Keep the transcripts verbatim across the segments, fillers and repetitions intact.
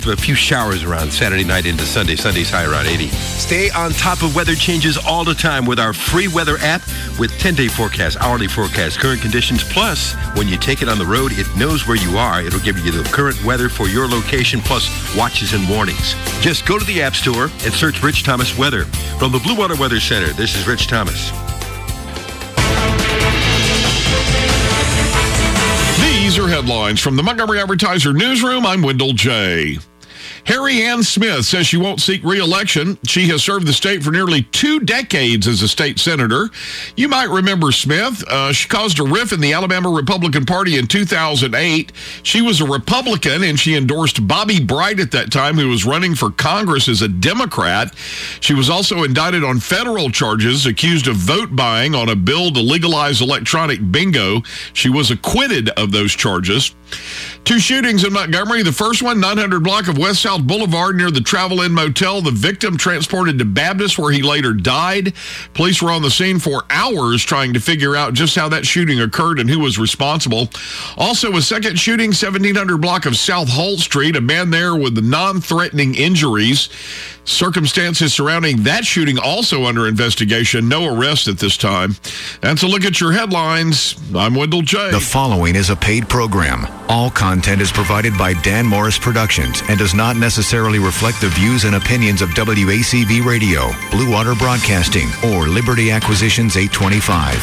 A few showers around Saturday night into Sunday. Sunday's high around eighty. Stay on top of weather changes all the time with our free weather app with ten-day forecast, hourly forecast, current conditions. Plus, when you take it on the road, it knows where you are. It'll give you the current weather for your location, plus watches and warnings. Just go to the App Store and search Rich Thomas Weather. From the Blue Water Weather Center, this is Rich Thomas. These are headlines from the Montgomery Advertiser Newsroom. I'm Wendell J. Harry Ann Smith says she won't seek re-election. She has served the state for nearly two decades as a state senator. You might remember Smith. Uh, she caused a rift in the Alabama Republican Party in two thousand eight. She was a Republican, and she endorsed Bobby Bright at that time, who was running for Congress as a Democrat. She was also indicted on federal charges, accused of vote buying on a bill to legalize electronic bingo. She was acquitted of those charges. Two shootings in Montgomery. The first one, nine hundred block of West South Boulevard near the Travel Inn Motel. The victim transported to Baptist, where he later died. Police were on the scene for hours trying to figure out just how that shooting occurred and who was responsible. Also, a second shooting, seventeen hundred block of South Holt Street. A man there with non-threatening injuries. Circumstances surrounding that shooting also under investigation. No arrest at this time. That's a look at your headlines. I'm Wendell J. The following is a paid program. All content is provided by Dan Morris Productions and does not necessarily reflect the views and opinions of W A C V Radio, Blue Water Broadcasting, or Liberty Acquisitions eight twenty-five.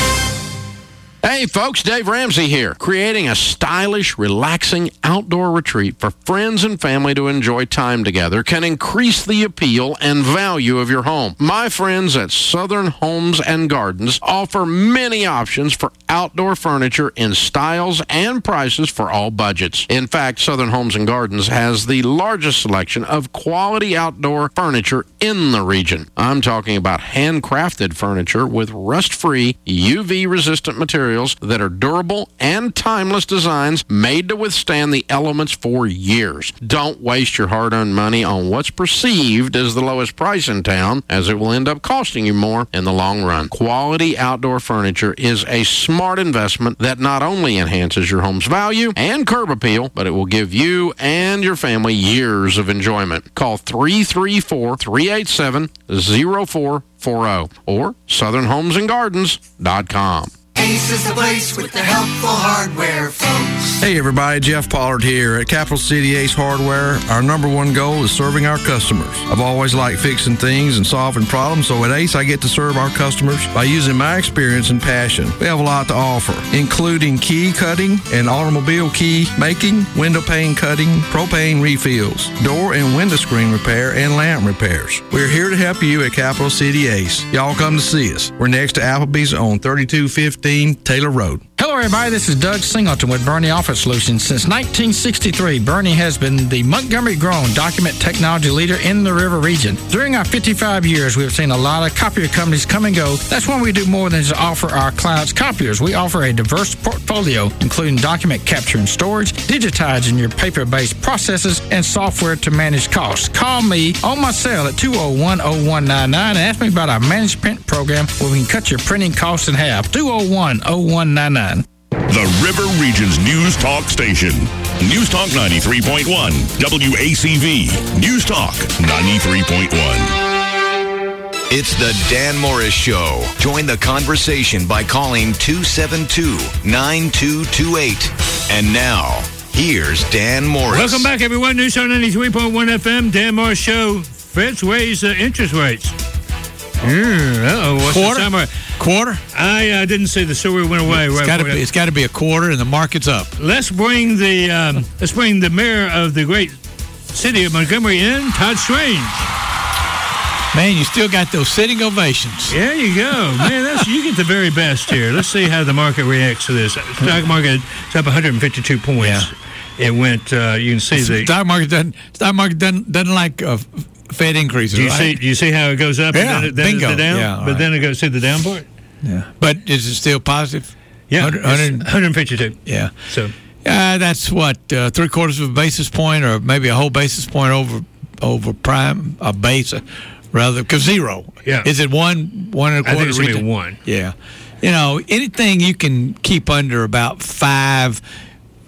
Hey folks, Dave Ramsey here, creating a stylish, relaxing outdoor retreat for friends and family to enjoy time together can increase the appeal and value of your home. My friends at Southern Homes and Gardens offer many options for outdoor furniture in styles and prices for all budgets. In fact, Southern Homes and Gardens has the largest selection of quality outdoor furniture in the region. I'm talking about handcrafted furniture with rust-free, U V-resistant materials that are durable and timeless designs made to withstand the elements for years. Don't waste your hard-earned money on what's perceived as the lowest price in town, as it will end up costing you more in the long run. Quality outdoor furniture is a smart investment that not only enhances your home's value and curb appeal, but it will give you and your family years of enjoyment. Call three three four, three eight seven, zero four four zero or southern homes and gardens dot com. Ace is the place with the helpful hardware, folks. Hey everybody, Jeff Pollard here at Capital City Ace Hardware. Our number one goal is serving our customers. I've always liked fixing things and solving problems, so at Ace I get to serve our customers by using my experience and passion. We have a lot to offer, including key cutting and automobile key making, window pane cutting, propane refills, door and window screen repair, and lamp repairs. We're here to help you at Capital City Ace. Y'all come to see us. We're next to Applebee's on thirty-two fifteen Taylor Road. Hello, everybody. This is Doug Singleton with Bernie Office Solutions. Since nineteen sixty-three, Bernie has been the Montgomery-grown document technology leader in the River region. During our fifty-five years, we have seen a lot of copier companies come and go. That's why we do more than just offer our clients copiers. We offer a diverse portfolio, including document capture and storage, digitizing your paper-based processes, and software to manage costs. Call me on my cell at two oh one, oh one nine nine and ask me about our managed print program where we can cut your printing costs in half. two oh one, oh one nine nine. The River Region's News Talk Station. News Talk ninety-three point one. W A C V. News Talk ninety-three point one. It's the Dan Morris Show. Join the conversation by calling two seven two, nine two two eight. And now, here's Dan Morris. Welcome back, everyone. News Talk ninety-three point one F M. Dan Morris Show. Feds raise uh, interest rates. Mm, uh-oh. What's quarter? the summer? Quarter? I uh, didn't see the story went away. It's right got to be. It's got to be a quarter, and the market's up. Let's bring the um, let's bring the mayor of the great city of Montgomery in, Todd Strange. Man, you still got those sitting ovations. There you go, man. That's you get the very best here. Let's see how the market reacts to this. Stock market is up one hundred fifty-two points. Yeah. It went. Uh, you can see the, the stock market doesn't. Stock market doesn't doesn't like. Uh, Fed increases. Do you right? see? Do you see how it goes up? Yeah, and then, then bingo. The down, yeah, but right. then it goes to the down part. Yeah, but is it still positive? Yeah, one hundred, one hundred fifty-two. Yeah. So, uh, that's what uh, three quarters of a basis point, or maybe a whole basis point over over prime a base, uh, rather because zero. Yeah. Is it one one and a quarter? I think it's gonna be one. Yeah. You know, anything you can keep under about five.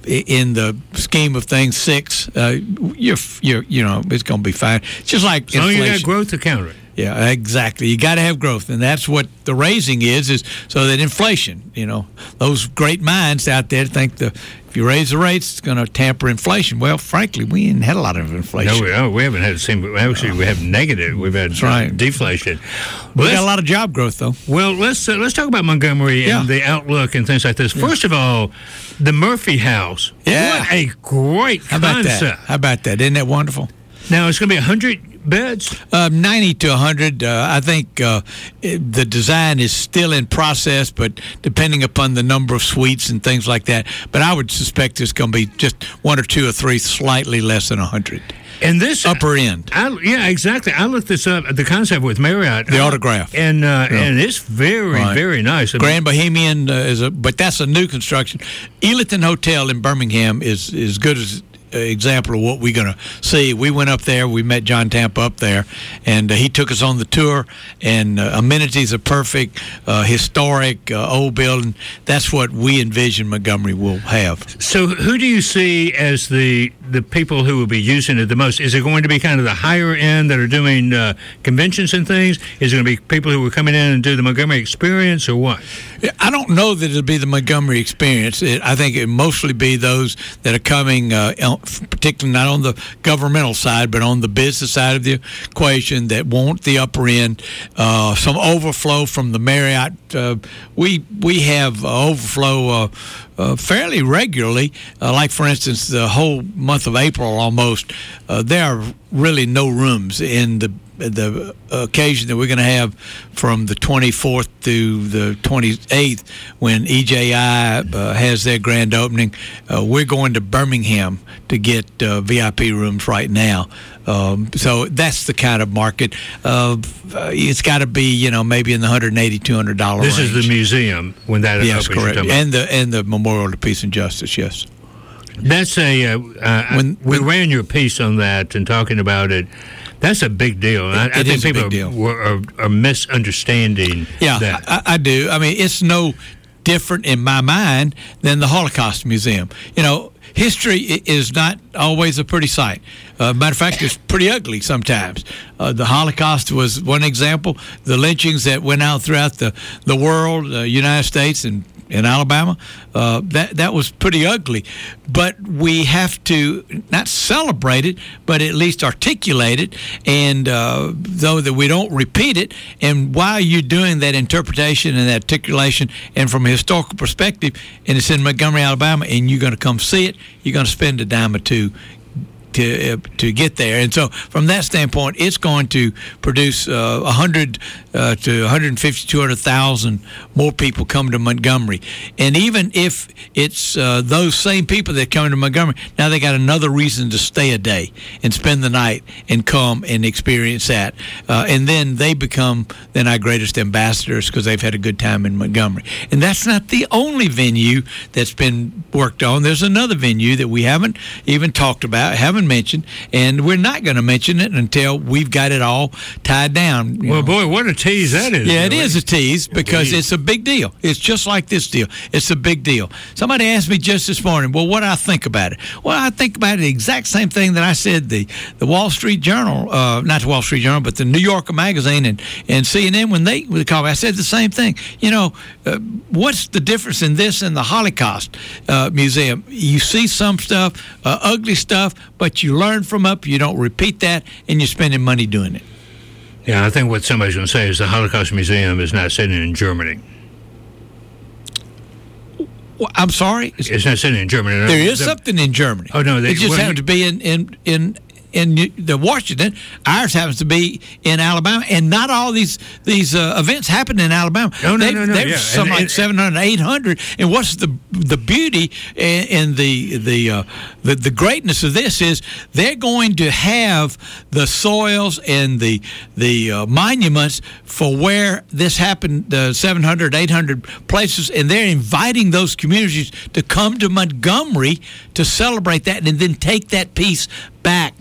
in the scheme of things, six, uh, you're, you're, you know, it's going to be fine. It's just like as long inflation. As you got growth to counter it. Yeah, exactly. You got to have growth, and that's what the raising is, is so that inflation, you know, those great minds out there think the if you raise the rates, it's going to tamper inflation. Well, frankly, we ain't had a lot of inflation. No, we, no, we haven't had the same. Actually, we have negative. We've had right. deflation. We got a lot of job growth, though. Well, let's uh, let's talk about Montgomery yeah. and the outlook and things like this. First yeah. of all, the Murphy House. Yeah. What a great How concept. About that? How about that? Isn't that wonderful? Now, it's going to be one hundred beds? Uh, ninety to one hundred. Uh, I think uh, it, the design is still in process, but depending upon the number of suites and things like that. But I would suspect it's going to be just one or two or three, slightly less than one hundred. And this upper end, I, yeah, exactly. I looked this up. The concept with Marriott, the autograph, and uh, yeah. and it's very, right. very nice. Grand Bohemian uh, is a, but that's a new construction. Elitton Hotel in Birmingham is as good as example of what we're going to see. We went up there. We met John Tampa up there, and uh, he took us on the tour, and uh, amenities are perfect, uh, historic, uh, old building. That's what we envision Montgomery will have. So who do you see as the the people who will be using it the most? Is it going to be kind of the higher end that are doing uh, conventions and things? Is it going to be people who are coming in and do the Montgomery experience, or what? I don't know that it'll be the Montgomery experience. It, I think it mostly be those that are coming, uh, particularly not on the governmental side, but on the business side of the equation that want the upper end, uh, some overflow from the Marriott. Uh, we we have uh, overflow uh, uh, fairly regularly. Uh, like, for instance, the whole month of April almost, uh, there are really no rooms in the the occasion that we're going to have from the twenty-fourth to the twenty-eighth when E J I uh, has their grand opening. Uh, we're going to Birmingham to get uh, V I P rooms right now. Um, so that's the kind of market. Uh, it's got to be, you know, maybe in the one hundred eighty dollars, two hundred dollars This range. is the museum when that yes, opens. Correct. And the, and the Memorial to Peace and Justice, yes. That's a, uh, uh, when, we when, ran your piece on that and talking about it. That's a big deal. It, I, I it think people are, are, are misunderstanding yeah, that. I, I do. I mean, it's no different in my mind than the Holocaust Museum. You know, history is not always a pretty sight. Uh, matter of fact, it's pretty ugly sometimes. Uh, the Holocaust was one example. The lynchings that went out throughout the, the world, the uh, United States and in Alabama, uh, that that was pretty ugly. But we have to not celebrate it, but at least articulate it, and uh, though that we don't repeat it. And while you're doing that interpretation and that articulation, and from a historical perspective, and it's in Montgomery, Alabama, and you're going to come see it, you're going to spend a dime or two to uh, to get there. And so from that standpoint, it's going to produce uh, one hundred uh, to one hundred fifty, two hundred thousand more people come to Montgomery. And even if it's uh, those same people that come to Montgomery, now they got another reason to stay a day and spend the night and come and experience that. Uh, and then they become then our greatest ambassadors because they've had a good time in Montgomery. And that's not the only venue that's been worked on. There's another venue that we haven't even talked about, haven't mentioned, and we're not going to mention it until we've got it all tied down. Well, know. boy, what a tease that is. Yeah, really. It is a tease because Indeed. It's a big deal. It's just like this deal. It's a big deal. Somebody asked me just this morning, well, what do I think about it? Well, I think about it the exact same thing that I said the, the Wall Street Journal, uh, not the Wall Street Journal, but the New Yorker magazine and, and C N N when they would call me. I said the same thing. You know, uh, what's the difference in this and the Holocaust uh, Museum? You see some stuff, uh, ugly stuff, but you learn from up, you don't repeat that, and you're spending money doing it. Yeah, I think what somebody's going to say is the Holocaust Museum is not sitting in Germany. Well, I'm sorry? It's, it's not sitting in Germany. There is the, something in Germany. Oh, no. They, it just well, happens to be in, in, in in the Washington. Ours happens to be in Alabama, and not all these these uh, events happen in Alabama. No, no, they've, no, no. There's yeah. something and, like seven hundred, eight hundred. And what's the the beauty and, and the the, uh, the the greatness of this is they're going to have the soils and the the uh, monuments for where this happened, uh, seven hundred, eight hundred places, and they're inviting those communities to come to Montgomery to celebrate that and then take that piece back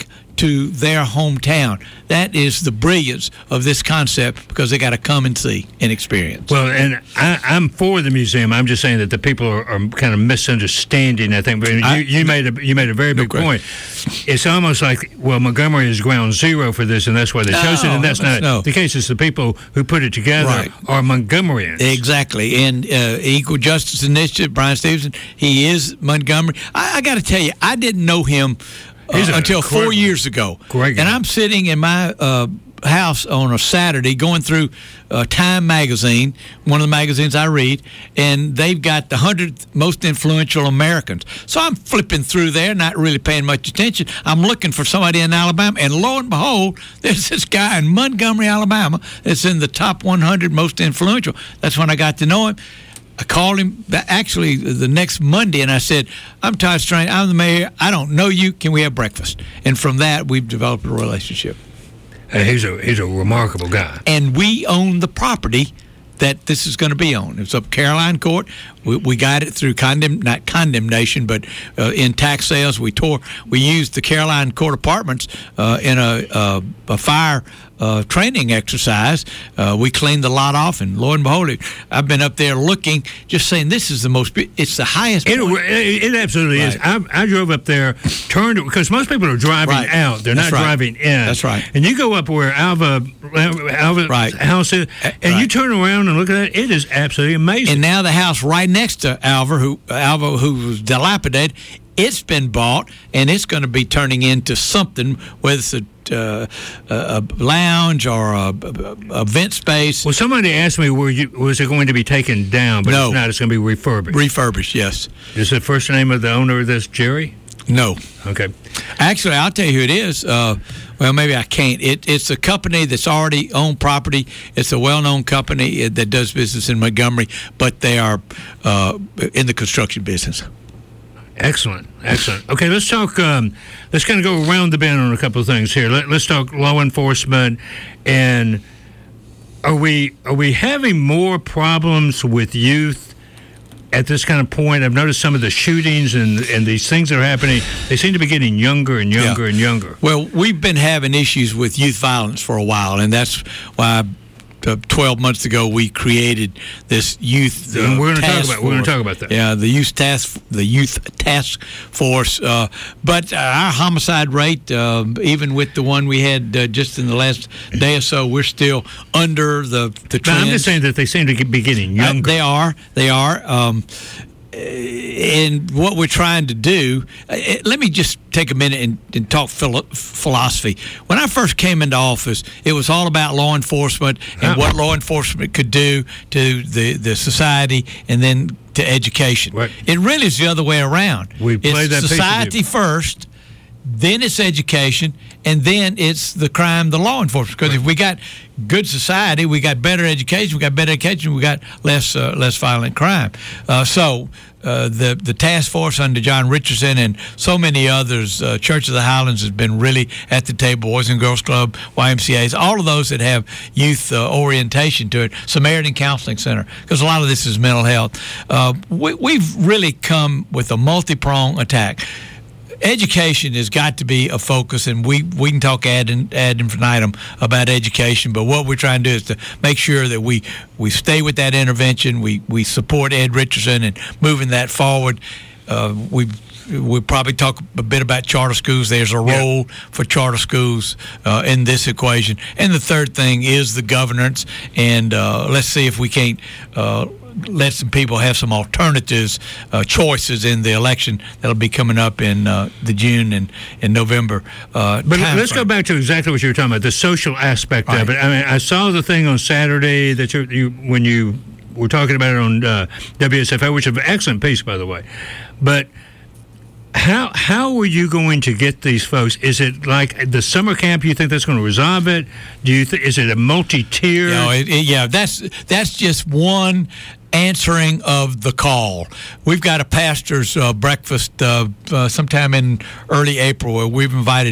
to their hometown. That is the brilliance of this concept, because they got to come and see and experience. Well, and I, I'm for the museum. I'm just saying that the people are, are kind of misunderstanding, I think. But you, I, you made a you made a very no big question. point. It's almost like, well, Montgomery is ground zero for this, and that's why they No, chose it. And that's not no. the case. It's the people who put it together Right. are Montgomeryans. Exactly. And uh, Equal Justice Initiative, Brian Stevenson, he is Montgomery. I, I got to tell you, I didn't know him uh, until four years ago. Great guy. And I'm sitting in my uh, house on a Saturday going through uh, Time magazine, one of the magazines I read, and they've got the one hundred most influential Americans. So I'm flipping through there, not really paying much attention. I'm looking for somebody in Alabama, and lo and behold, there's this guy in Montgomery, Alabama, that's in the top one hundred most influential. That's when I got to know him. I called him actually the next Monday, and I said, I'm Todd Strange. I'm the mayor. I don't know you. Can we have breakfast? And from that, we've developed a relationship. Uh, he's a he's a remarkable guy. And we own the property that this is going to be on. It's up Caroline Court. We, we got it through condemn, not condemnation, but uh, in tax sales. We tore. We used the Caroline Court apartments uh, in a, uh, a fire uh, training exercise. Uh, we cleaned the lot off, and lo and behold, I've been up there looking, just saying this is the most. It's the highest. It, point. it, it absolutely Right. is. I, I drove up there, turned because most people are driving Right. out. They're That's not right. driving in. That's right. And you go up where Alva Alva's Right. house is, and Right. you turn around and look at that. It is absolutely amazing. And now the house right next to Alva, who Alva, who was dilapidated, it's been bought, and it's going to be turning into something, whether it's a, uh, a, a lounge or a, a event space. Well, somebody asked me, were you, was it going to be taken down? But No. it's not. It's going to be refurbished. Refurbished, yes. Is the first name of the owner of this Jerry? No. Okay. Actually, I'll tell you who it is. Uh, well, maybe I can't. It, it's a company that's already owned property. It's a well-known company that does business in Montgomery, but they are uh, in the construction business. Excellent, excellent. Okay, let's talk. Um, let's kind of go around the bend on a couple of things here. Let, let's talk law enforcement, and are we are we having more problems with youth at this kind of point? I've noticed some of the shootings and and these things that are happening. They seem to be getting younger and younger Yeah. and younger. Well, we've been having issues with youth violence for a while, and that's why uh, twelve months ago we created this youth. Uh, And we're going to talk task about we're going to force. talk about that. Yeah, the youth task the youth task force. Uh, but uh, our homicide rate, uh, even with the one we had uh, just in the last day or so, we're still under the the Now, trend. I'm just saying that they seem to be getting Uh, younger. they are. They are. Um, and what we're trying to do, uh, let me just take a minute and, and talk philo- philosophy. When I first came into office, it was all about law enforcement and Oh. what law enforcement could do to the, the society and then to education. Right. It really is the other way around. We played it's that piece of society you. first, then it's education, and then it's the crime, the law enforcement. Because if we got good society, we got better education, we got better education, we got less uh, less violent crime. Uh, so uh, the the task force under John Richardson and so many others, uh, Church of the Highlands has been really at the table, Boys and Girls Club, Y M C As, all of those that have youth uh, orientation to it, Samaritan Counseling Center, because a lot of this is mental health. Uh, we, we've really come with a multi-pronged attack. Education has got to be a focus, and we, we can talk ad, ad infinitum about education, but what we're trying to do is to make sure that we, we stay with that intervention, we, we support Ed Richardson and moving that forward. Uh, we we'll probably talk a bit about charter schools. There's a role yeah. for charter schools uh, in this equation. And the third thing is the governance, and uh, let's see if we can't uh, let some people have some alternatives, uh, choices in the election that'll be coming up in uh, the June and, and November. Uh, but let's frame. go back to exactly what you were talking about, the social aspect right. of it. I mean, I saw the thing on Saturday that you, you when you were talking about it on uh, W S F A, which is an excellent piece, by the way. But how how are you going to get these folks? Is it like the summer camp? You think that's going to resolve it? Do you th- is it a multi-tier? You know, it, it, yeah, that's that's just one answering of the call. We've got a pastor's uh, breakfast uh, uh, sometime in early April where we've invited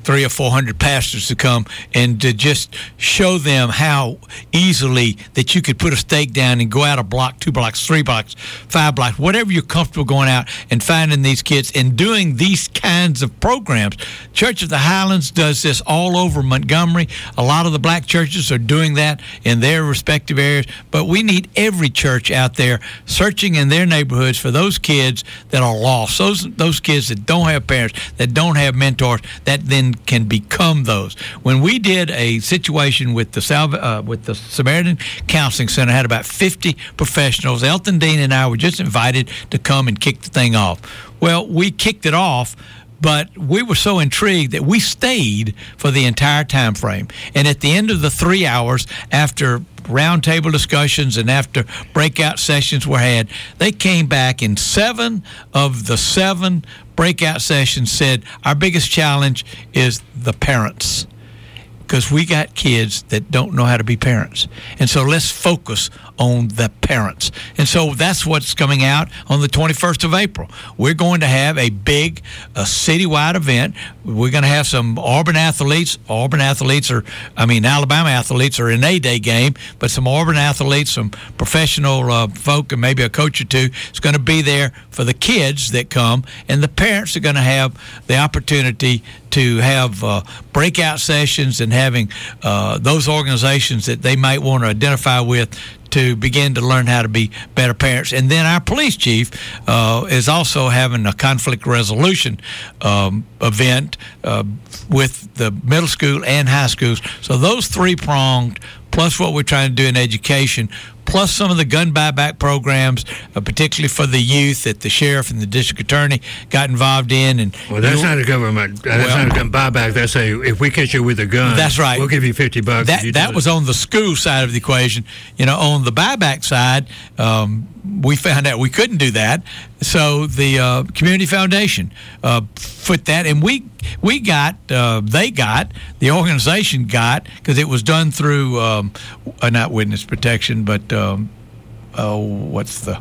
three or four hundred pastors to come and to just show them how easily that you could put a stake down and go out a block, two blocks, three blocks, five blocks, whatever you're comfortable going out and finding these kids and doing these kinds of programs. Church of the Highlands does this all over Montgomery. A lot of the black churches are doing that in their respective areas, but we need every church out there searching in their neighborhoods for those kids that are lost, those those kids that don't have parents, that don't have mentors, that then can become those. When we did a situation with the Salva, uh, with the Samaritan Counseling Center, had about fifty professionals. Elton Dean and I were just invited to come and kick the thing off. Well, we kicked it off, but we were so intrigued that we stayed for the entire time frame. And at the end of the three hours, after roundtable discussions and after breakout sessions were had, they came back, and seven of the seven breakout sessions said, our biggest challenge is the parents, because we got kids that don't know how to be parents. And so let's focus on the parents. And so that's what's coming out on the twenty-first of April. We're going to have a big a citywide event. We're going to have some Auburn athletes. Auburn athletes are, I mean, Alabama athletes are in a day game, but some Auburn athletes, some professional uh, folk, and maybe a coach or two is going to be there for the kids that come. And the parents are going to have the opportunity to have uh, breakout sessions and having uh, those organizations that they might want to identify with to begin to learn how to be better parents. And then our police chief uh, is also having a conflict resolution um, event uh, with the middle school and high schools. So those three-pronged, plus what we're trying to do in education, plus some of the gun buyback programs, uh, particularly for the youth that the sheriff and the district attorney got involved in. And well, that's not a government. That's well, not a gun buyback. That's a, if we catch you with a gun, that's right, we'll give you fifty bucks. That, that was on the school side of the equation. You know, on the buyback side, um, we found out we couldn't do that. So the uh, Community Foundation uh, put that, and we we got, uh, they got, the organization got, because it was done through, um, uh, not witness protection, but um, oh, what's the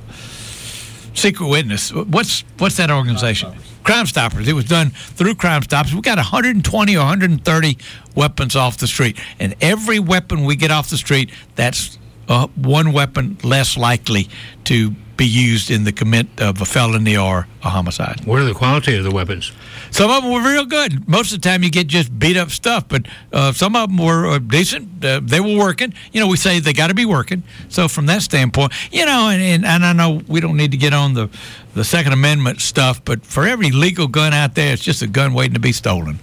secret witness? What's what's that organization? Crime Stoppers. Crime Stoppers. It was done through Crime Stoppers. We got one hundred twenty or one hundred thirty weapons off the street, and every weapon we get off the street, that's uh, one weapon less likely to be used in the commit of a felony or a homicide. What are the quality of the weapons? Some of them were real good. Most of the time you get just beat up stuff, but uh, some of them were uh, decent. Uh, they were working. You know, we say they got to be working. So from that standpoint, you know, and, and, and I know we don't need to get on the, the Second Amendment stuff, but for every legal gun out there, it's just a gun waiting to be stolen.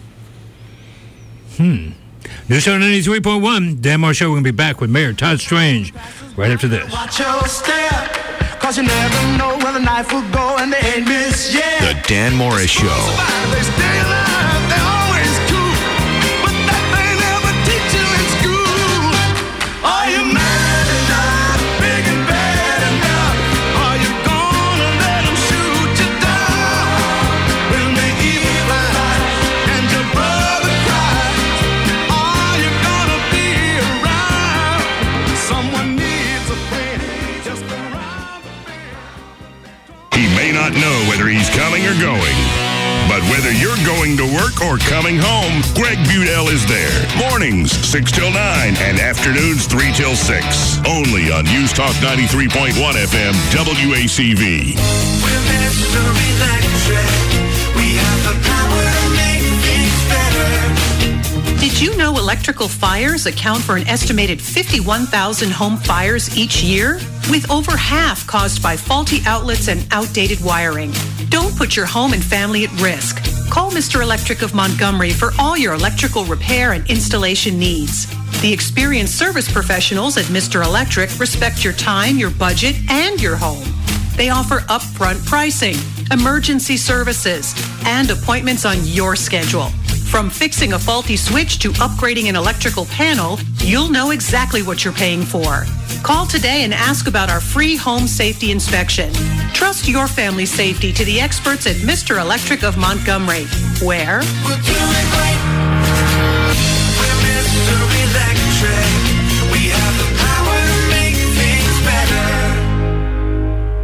Hmm. News Talk ninety-three point one, Dan Moore Show. We're going to be back with Mayor Todd Strange right after this. Watch your step, cause you never know where the knife will go, and they ain't missed yet. The Dan Morris Show. They stay alive, they're always cool, but that they never teach you in school. Are you mad enough, big and bad enough? Are you gonna let them shoot you down? When the evil flies and your brother cries, are you gonna be around? Someone needs a friend just around the bend. He may not know whether he's coming or going, but whether you're going to work or coming home, Greg Budell is there. Mornings, six till nine, and afternoons, three till six. Only on News Talk ninety-three point one F M, W A C V. We're Mister Electric. We have the power to make things better. Did you know electrical fires account for an estimated fifty-one thousand home fires each year? With over half caused by faulty outlets and outdated wiring. Don't put your home and family at risk. Call Mister Electric of Montgomery for all your electrical repair and installation needs. The experienced service professionals at Mister Electric respect your time, your budget, and your home. They offer upfront pricing, emergency services, and appointments on your schedule. From fixing a faulty switch to upgrading an electrical panel, you'll know exactly what you're paying for. Call today and ask about our free home safety inspection. Trust your family's safety to the experts at Mister Electric of Montgomery, where We'll do it right. We're Mister Electric. We have the power to make things better. I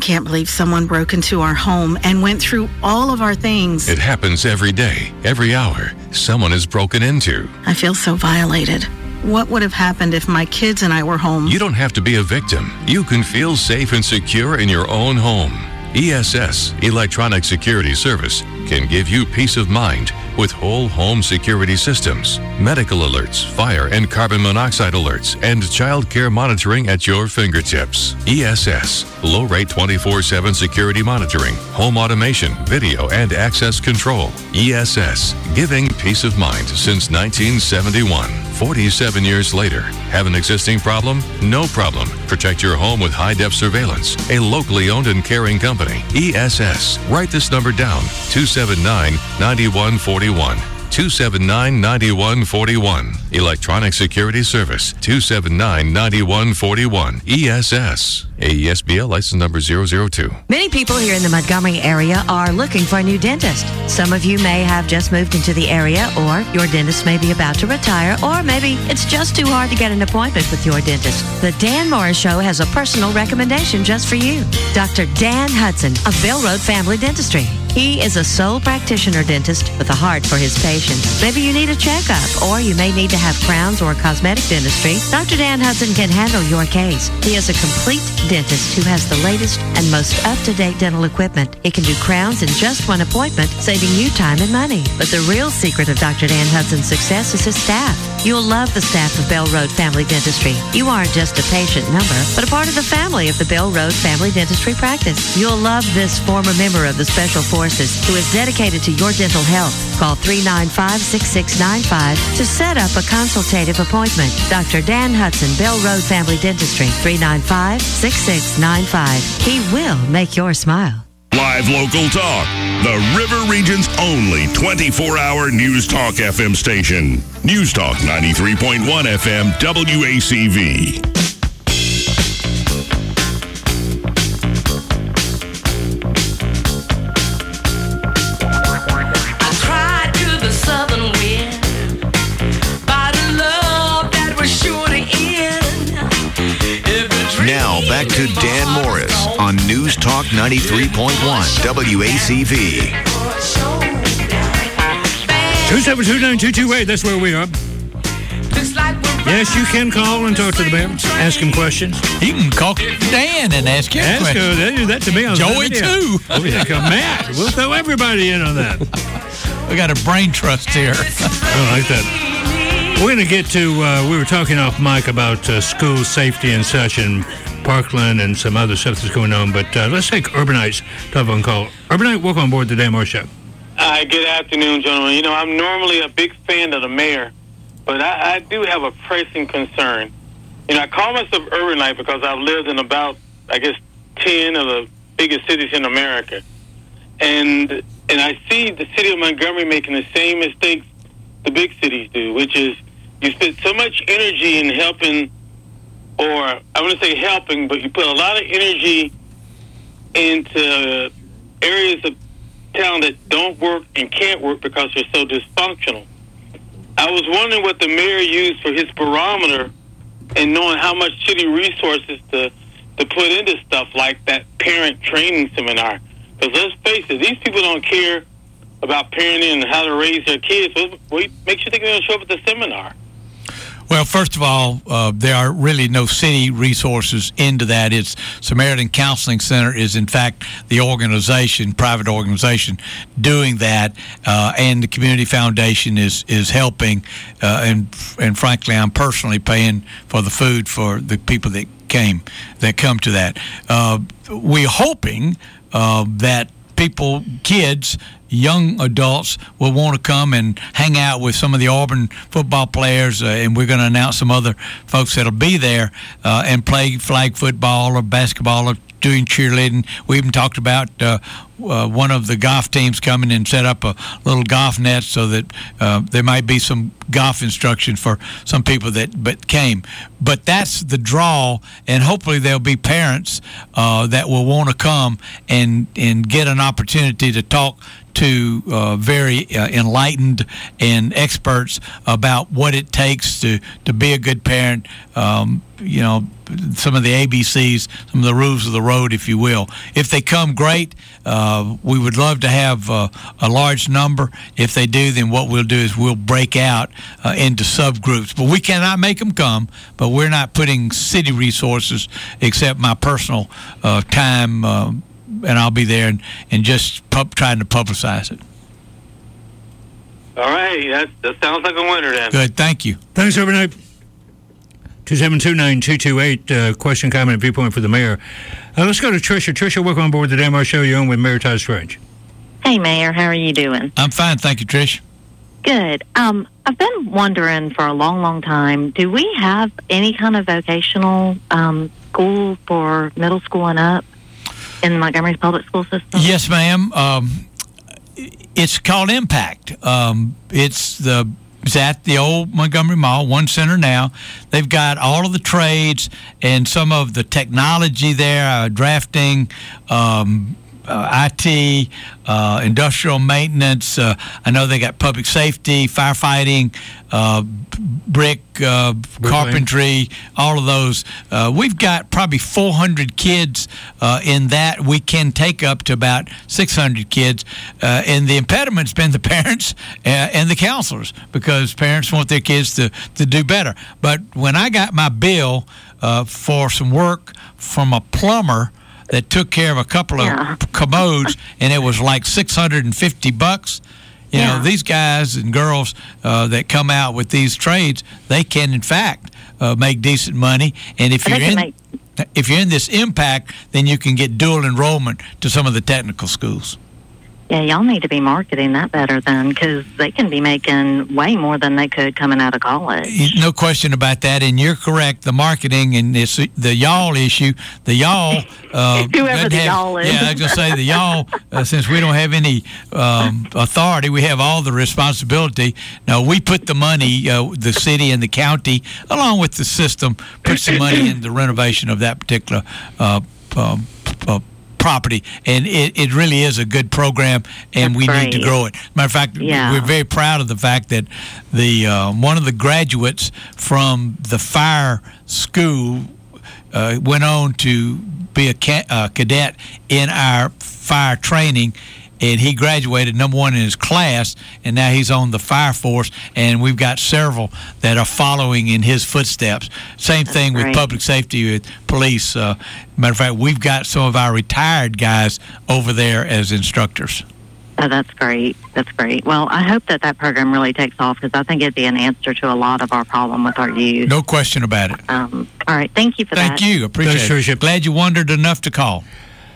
can't believe someone broke into our home and went through all of our things. It happens every day, every hour. Someone is broken into. I feel so violated. What would have happened if my kids and I were home? You don't have to be a victim. You can feel safe and secure in your own home. E S S, Electronic Security Service, can give you peace of mind with whole home security systems, medical alerts, fire and carbon monoxide alerts, and child care monitoring at your fingertips. E S S, low-rate twenty-four seven security monitoring, home automation, video, and access control. E S S, giving peace of mind since nineteen seventy-one. forty-seven years later. Have an existing problem? No problem. Protect your home with high-def surveillance. A locally owned and caring company. E S S. Write this number down. two seven nine, nine one four one. two seven nine, nine one four one. Electronic Security Service. two seven nine, nine one four one. E S S. A E S B L license number zero zero two. Many people here in the Montgomery area are looking for a new dentist. Some of you may have just moved into the area, or your dentist may be about to retire, or maybe it's just too hard to get an appointment with your dentist. The Dan Morris Show has a personal recommendation just for you. Doctor Dan Hudson of Bell Road Family Dentistry. He is a sole practitioner dentist with a heart for his patients. Maybe you need a checkup, or you may need to have crowns or cosmetic dentistry. Doctor Dan Hudson can handle your case. He is a complete dentist who has the latest and most up-to-date dental equipment. He can do crowns in just one appointment, saving you time and money. But the real secret of Doctor Dan Hudson's success is his staff. You'll love the staff of Bell Road Family Dentistry. You aren't just a patient number, but a part of the family of the Bell Road Family Dentistry practice. You'll love this former member of the Special Forces who is dedicated to your dental health. Call three nine five, six six nine five to set up a consultative appointment. Doctor Dan Hudson, Bell Road Family Dentistry, three nine five, six six nine five. He will make your smile. Live local talk. The River Region's only twenty-four hour News Talk F M station. News Talk ninety-three point one F M W A C V. Now back to Dan Morris on News Talk ninety-three point one W A C V. two seven two, nine two two eight, that's where we are. Yes, you can call and talk to the man. Ask him questions. You can call Dan and ask him ask questions. Her, do that to me on Joey, too. Oh, yeah, come Matt. We'll throw everybody in on that. We got a brain trust here. I like that. We're going to get to, uh, we were talking off mic about uh, school safety and such in Parkland and some other stuff that's going on, but uh, let's take Urbanite's telephone call. Urbanite, welcome on board the Dan Morris Show. Hi, good afternoon, gentlemen. You know, I'm normally a big fan of the mayor, but I, I do have a pressing concern. You know, I call myself Urbanite because I've lived in about, I guess, ten of the biggest cities in America. And and I see the city of Montgomery making the same mistakes the big cities do, which is you spend so much energy in helping, or I want to say helping, but you put a lot of energy into areas of town that don't work and can't work because they're so dysfunctional. I was wondering what the mayor used for his barometer and knowing how much city resources to to put into stuff like that parent training seminar. Because let's face it, these people don't care about parenting and how to raise their kids. What, what makes you think they're going to show up at the seminar? Well, first of all, uh, there are really no city resources into that. It's Samaritan Counseling Center is, in fact, the organization, private organization, doing that, uh, and the Community Foundation is is helping. Uh, and and frankly, I'm personally paying for the food for the people that came that come to that. Uh, we're hoping uh, that people, kids, young adults will want to come and hang out with some of the Auburn football players, uh, and we're going to announce some other folks that'll be there uh, and play flag football or basketball or doing cheerleading. We even talked about uh, uh, one of the golf teams coming and set up a little golf net so that uh, there might be some golf instruction for some people that but came. But that's the draw, and hopefully there'll be parents uh, that will want to come and, and get an opportunity to talk to uh, very uh, enlightened and experts about what it takes to, to be a good parent. Um, you know, some of the A B Cs, some of the rules of the road, if you will. If they come, great. Uh, we would love to have uh, a large number. If they do, then what we'll do is we'll break out uh, into subgroups. But we cannot make them come, but we're not putting city resources except my personal uh, time, uh, and I'll be there and, and just pub- trying to publicize it. All right, that, that sounds like a winner then. Good, thank you. Thanks, Overnight. two seven two nine two two eight, uh, question, comment, viewpoint for the mayor. Uh, let's go to Tricia. Tricia, welcome on board the Dan Morris Show. You're on with Mayor Todd Strange. Hey, Mayor. How are you doing? I'm fine, thank you, Trish. Good. Um, I've been wondering for a long, long time, do we have any kind of vocational um, school for middle school and up in the Montgomery public school system? Yes, ma'am. Um, it's called Impact. Um, it's the It's at the old Montgomery Mall, one center now. They've got all of the trades and some of the technology there, uh, drafting, um, uh, I T, uh, industrial maintenance. Uh, I know they got public safety, firefighting, uh, brick, uh, carpentry, all of those. Uh, we've got probably four hundred kids uh, in that. We can take up to about six hundred kids. Uh, and the impediment's been the parents uh, and the counselors, because parents want their kids to, to do better. But when I got my bill uh, for some work from a plumber that took care of a couple of yeah. commodes, and it was like six hundred fifty bucks. You yeah. know, these guys and girls uh, that come out with these trades, they can, in fact, uh, make decent money. And if you're in make- if you're in this Impact, then you can get dual enrollment to some of the technical schools. Yeah, y'all need to be marketing that better then, because they can be making way more than they could coming out of college. No question about that, and you're correct. The marketing and this, the y'all issue, the y'all. Uh, Whoever the have, y'all is. Yeah, I was going to say the y'all, uh, since we don't have any um, authority, we have all the responsibility. Now, we put the money, uh, the city and the county, along with the system, put some money in the renovation of that particular uh, uh, uh property, and it, it really is a good program, and That's we great. need to grow it. Matter of fact, yeah. we're very proud of the fact that the uh, one of the graduates from the fire school uh, went on to be a ca- uh, cadet in our fire training, and he graduated number one in his class, and now he's on the fire force, and we've got several that are following in his footsteps. Same That's thing with great. public safety, with police. Uh, matter of fact, we've got some of our retired guys over there as instructors. Oh, that's great. That's great. Well, I hope that that program really takes off, because I think it'd be an answer to a lot of our problem with our youth. No question about it. Um, all right. Thank you for Thank that. Thank you. Appreciate Thanks, it. Glad you wondered enough to call.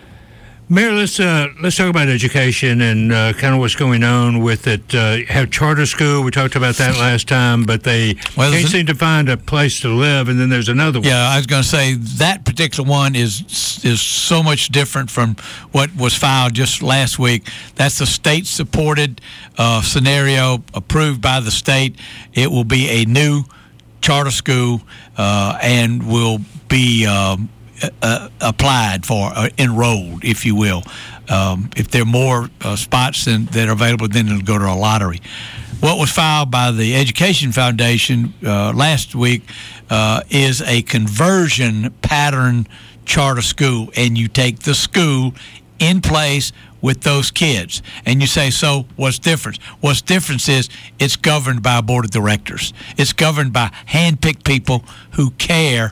Mayor, let's uh, let's talk about education and uh, kind of what's going on with it. Uh, have charter school. We talked about that last time, but they well, can't seem to find a place to live. And then there's another one. Yeah, I was going to say that particular one is is so much different from what was filed just last week. That's the state-supported uh, scenario approved by the state. It will be a new charter school uh, and will be. Um, Uh, applied for, uh, enrolled, if you will. Um, if there are more uh, spots than, that are available, then it'll go to a lottery. What was filed by the Education Foundation uh, last week uh, is a conversion pattern charter school, and you take the school in place with those kids. And you say, so what's different? What's different is it's governed by a board of directors. It's governed by hand-picked people who care.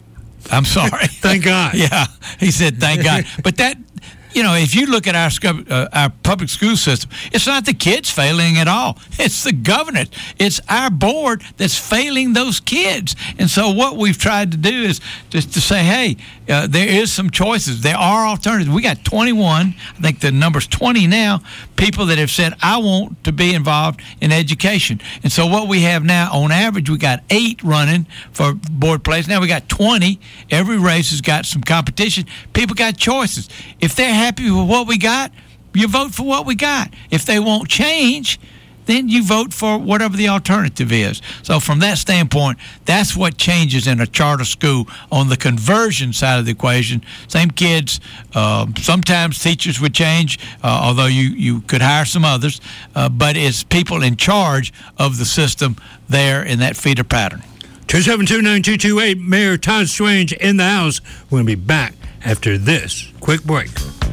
I'm sorry. Thank God. Yeah, he said, thank God. But that, you know, if you look at our uh, our public school system, it's not the kids failing at all. It's the government. It's our board that's failing those kids. And so what we've tried to do is just to say, hey, uh, there is some choices. There are alternatives. We got twenty-one, I think the number's twenty now, people that have said, I want to be involved in education. And so what we have now, on average, we got eight running for board place. Now we got twenty. Every race has got some competition. People got choices. If they're happy with what we got, you vote for what we got. If they won't change, then you vote for whatever the alternative is. So from that standpoint, that's what changes in a charter school on the conversion side of the equation. Same kids, uh, sometimes teachers would change, uh, although you, you could hire some others, uh, but it's people in charge of the system there in that feeder pattern. two seven two, nine two two eight, Mayor Todd Strange in the house. We're going to be back after this quick break.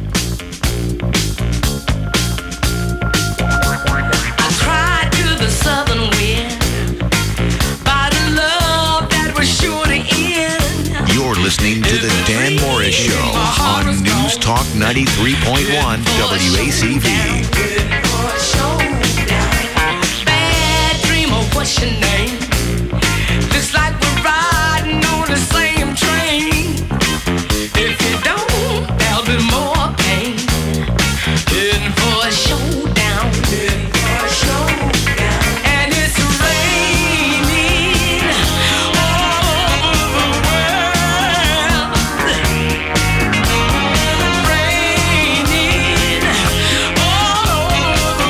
I cried to the southern wind by the love that was sure to end. You're listening to the Dan Morris Show on News Talk ninety-three point one W A C V. Bad dream of what's your name? Looks like we're riding on the same train. If you don't, there'll be more pain. Heading for a showdown. Heading for a showdown. And it's raining all over the world. Raining all over the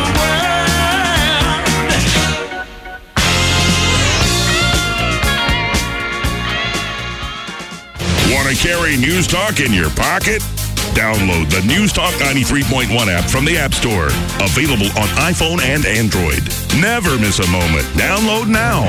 world. Want to carry News Talk in your pocket? Download the News Talk ninety-three point one app from the App Store. Available on iPhone and Android. Never miss a moment. Download now.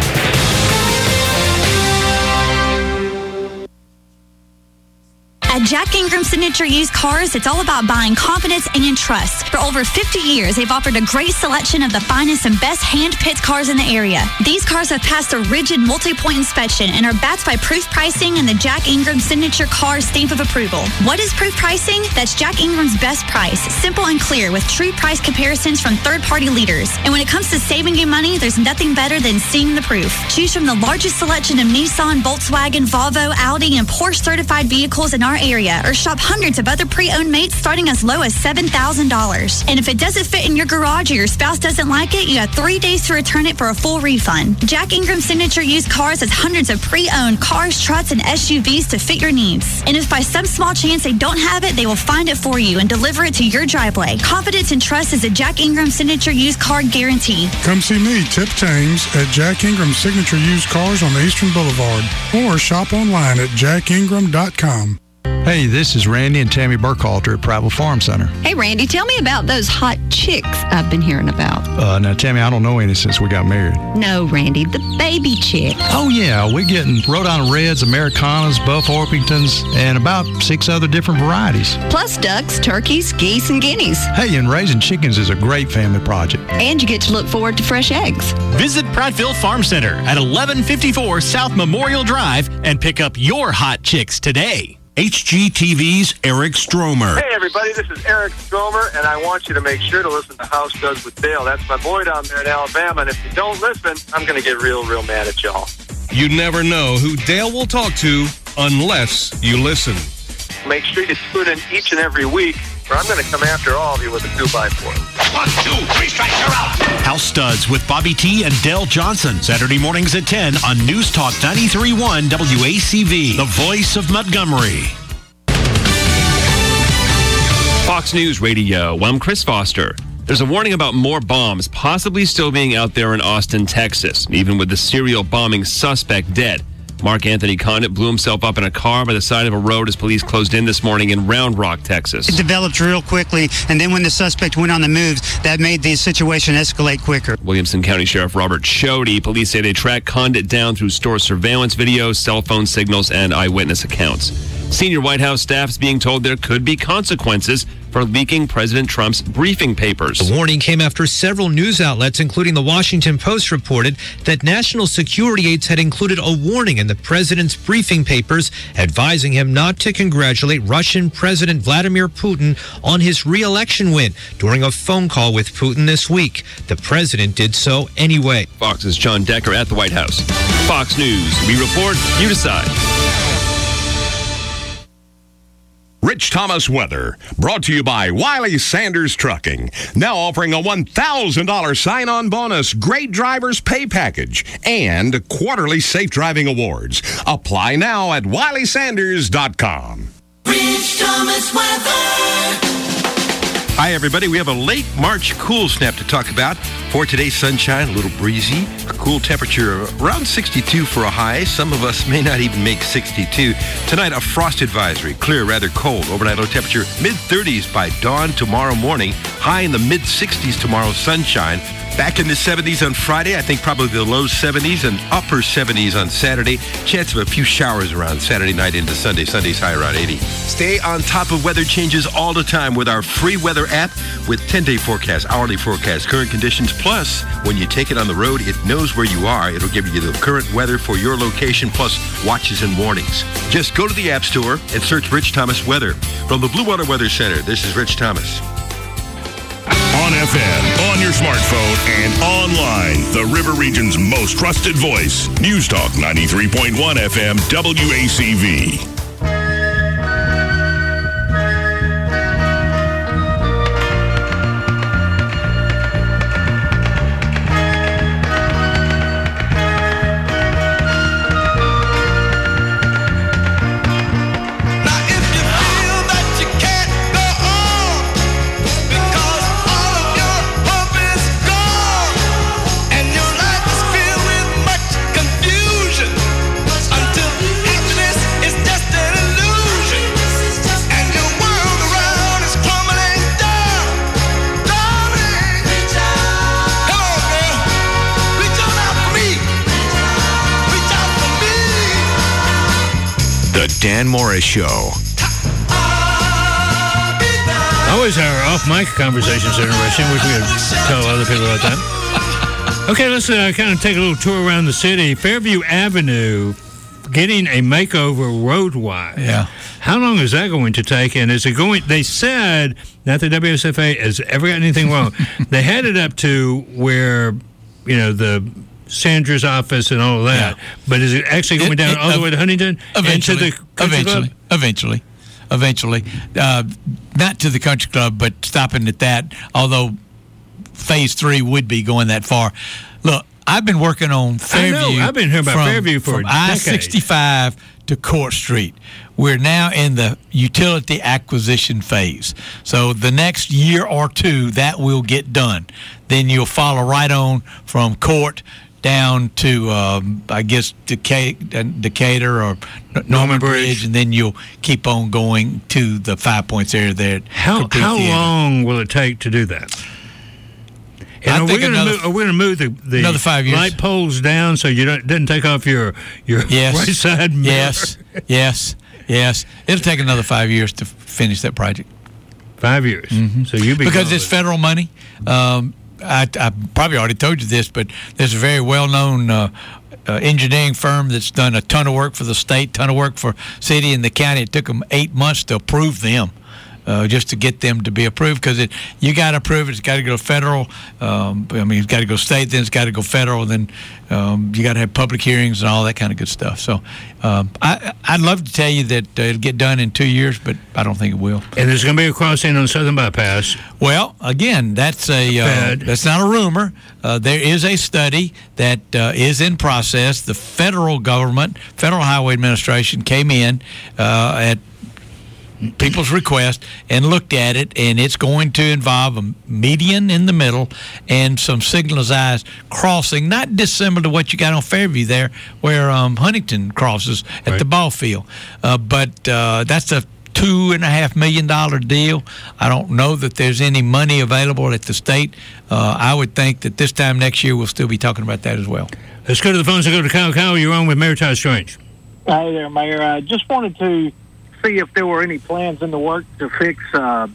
At Jack Ingram Signature Used Cars, it's all about buying confidence and trust. For over fifty years, they've offered a great selection of the finest and best hand-picked cars in the area. These cars have passed a rigid multi-point inspection and are backed by proof pricing and the Jack Ingram Signature Car stamp of approval. What is proof pricing? That's Jack Ingram's best price, simple and clear with true price comparisons from third-party leaders. And when it comes to saving you money, there's nothing better than seeing the proof. Choose from the largest selection of Nissan, Volkswagen, Volvo, Audi, and Porsche certified vehicles in our area, or shop hundreds of other pre-owned mates starting as low as seven thousand dollars. And if it doesn't fit in your garage or your spouse doesn't like it, you have three days to return it for a full refund. Jack Ingram Signature Used Cars has hundreds of pre-owned cars, trucks, and S U Vs to fit your needs. And if by some small chance they don't have it, they will find it for you and deliver it to your driveway. Confidence and trust is a Jack Ingram Signature Used Car guarantee. Come see me, Tip James, at Jack Ingram Signature Used Cars on the Eastern Boulevard, or shop online at jack ingram dot com. Hey, this is Randy and Tammy Burkhalter at Prattville Farm Center. Hey, Randy, tell me about those hot chicks I've been hearing about. Uh, now, Tammy, I don't know any since we got married. No, Randy, the baby chick. Oh, yeah, we're getting Rhode Island Reds, Americanas, Buff Orpingtons, and about six other different varieties. Plus ducks, turkeys, geese, and guineas. Hey, and raising chickens is a great family project. And you get to look forward to fresh eggs. Visit Prattville Farm Center at eleven fifty-four South Memorial Drive and pick up your hot chicks today. H G T V's Eric Stromer. Hey, everybody, this is Eric Stromer, and I want you to make sure to listen to House Does with Dale. That's my boy down there in Alabama, and if you don't listen, I'm going to get real, real mad at y'all. You never know who Dale will talk to unless you listen. Make sure you tune in each and every week, or I'm going to come after all of you with a two by four. One, two, three strikes, you're out. House Studs with Bobby T and Dale Johnson. Saturday mornings at ten on News Talk ninety-three point one W A C V, the voice of Montgomery. Fox News Radio. I'm Chris Foster. There's a warning about more bombs possibly still being out there in Austin, Texas, even with the serial bombing suspect dead. Mark Anthony Condit blew himself up in a car by the side of a road as police closed in this morning in Round Rock, Texas. It developed real quickly, and then when the suspect went on the move, that made the situation escalate quicker. Williamson County Sheriff Robert Shodey, police say they tracked Condit down through store surveillance videos, cell phone signals, and eyewitness accounts. Senior White House staff is being told there could be consequences for leaking President Trump's briefing papers. The warning came after several news outlets, including the Washington Post, reported that national security aides had included a warning in the president's briefing papers advising him not to congratulate Russian President Vladimir Putin on his re-election win during a phone call with Putin this week. The president did so anyway. Fox's John Decker at the White House. Fox News. We report, you decide. Rich Thomas weather, brought to you by Wiley Sanders Trucking. Now offering a one thousand dollars sign-on bonus, great drivers pay package, and quarterly safe driving awards. Apply now at wiley sanders dot com. Rich Thomas weather. Hi, everybody. We have a late March cool snap to talk about. For today's sunshine, a little breezy, a cool temperature around sixty-two for a high. Some of us may not even make sixty-two. Tonight, a frost advisory, clear, rather cold. Overnight low temperature mid-thirties by dawn tomorrow morning. High in the mid-sixties tomorrow, sunshine. Back in the seventies on Friday. I think probably the low seventies and upper seventies on Saturday. Chance of a few showers around Saturday night into Sunday. Sunday's high around eighty. Stay on top of weather changes all the time with our free weather app with ten-day forecast, hourly forecast, current conditions. Plus, when you take it on the road, it knows where you are. It'll give you the current weather for your location, plus watches and warnings. Just go to the App Store and search Rich Thomas Weather. From the Blue Water Weather Center, this is Rich Thomas. On F M, on your smartphone, and online. The River Region's most trusted voice. News Talk ninety-three point one F M W A C V. Dan Morris Show. Always our off-mic conversations are interesting. Wish we could tell other people about that. Okay, let's uh, kind of take a little tour around the city. Fairview Avenue getting a makeover road-wide. Yeah. How long is that going to take? And is it going? They said not that W S F A has ever got anything wrong. They had it up to where, you know, the Sandra's office and all of that. Yeah. But is it actually going it, down it, all the way to Huntington? Eventually. And to the eventually. Club? Eventually. Eventually. Uh, not to the country club, but stopping at that, although phase three would be going that far. Look, I've been working on Fairview. I know. I've been hearing about from, Fairview for from a decade. I sixty-five to Court Street. We're now in the utility acquisition phase. So the next year or two, that will get done. Then you'll follow right on from Court down to, um, I guess, Decatur, Decatur or Norman, Norman Bridge. Bridge, and then you'll keep on going to the Five Points area there. How how long will it take to do that? And I are, think we another, move, are we going to move the, the another five years. light poles down so you don't didn't take off your your yes. right side mirror? Yes, yes, yes. It'll take another five years to finish that project. Five years. Mm-hmm. So you be because it's federal money. Um, I, I probably already told you this, but there's a very well-known uh, uh, engineering firm that's done a ton of work for the state, ton of work for city and the county. It took them eight months to approve them. Uh, just to get them to be approved, because it you got to approve it. It's got to go federal. Um, I mean, it's got to go state, then it's got to go federal. Then um, you got to have public hearings and all that kind of good stuff. So um, I, I'd love to tell you that uh, it'll get done in two years, but I don't think it will. And there's going to be a crossing on the Southern Bypass. Well, again, that's a uh, that's not a rumor. Uh, there is a study that uh, is in process. The federal government, Federal Highway Administration, came in uh, at people's request and looked at it, and it's going to involve a median in the middle and some signalized crossing, not dissimilar to what you got on Fairview there, where um, Huntington crosses at right. the ball field. Uh, but uh, that's a two and a half million dollar deal. I don't know that there's any money available at the state. Uh, I would think that this time next year we'll still be talking about that as well. Let's go to the phones and go to Kyle. Kyle, you're on with Mayor Todd Strange. Hi there, Mayor. I just wanted to see if there were any plans in the work to fix, uh,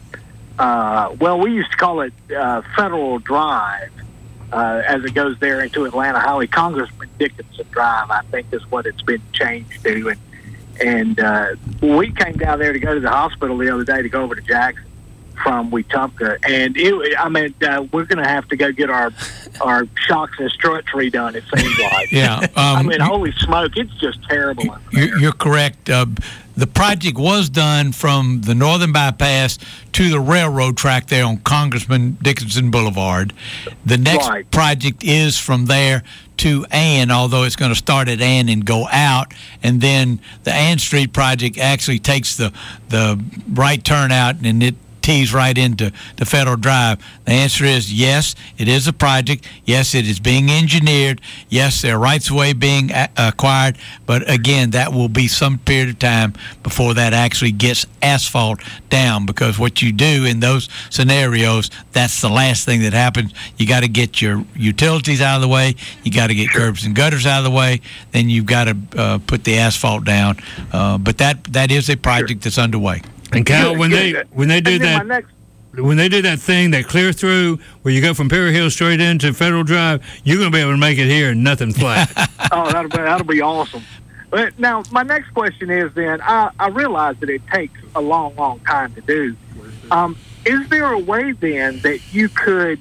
uh, well, we used to call it uh, Federal Drive uh, as it goes there into Atlanta Highway. Congressman Dickinson Drive, I think, is what it's been changed to. And, and uh, we came down there to go to the hospital the other day to go over to Jackson from Wetumpka. And, it, I mean, uh, we're going to have to go get our our shocks and struts redone, it seems like. Yeah. Um, I mean, holy smoke, it's just terrible. You're, you're correct. Uh, the project was done from the Northern Bypass to the railroad track there on Congressman Dickinson Boulevard. The next right. project is from there to Ann, although it's going to start at Ann and go out. And then the Ann Street project actually takes the, the right turn out, and it tease right into the Federal Drive. The answer is yes, it is a project. Yes, it is being engineered. Yes, there are rights of way being a- acquired. But again, that will be some period of time before that actually gets asphalt down, because what you do in those scenarios, that's the last thing that happens. You got to get your utilities out of the way. You got to get curbs and gutters out of the way. Then you've got to uh, put the asphalt down. Uh, but that that is a project that's underway. And Kyle, when they when they do And then that, my next- when they do that thing, that clear through where you go from Perry Hill straight into Federal Drive, you're going to be able to make it here and nothing flat. Oh, that'll be, that'll be awesome. But now, my next question is then, I, I realize that it takes a long, long time to do. Um, is there a way then that you could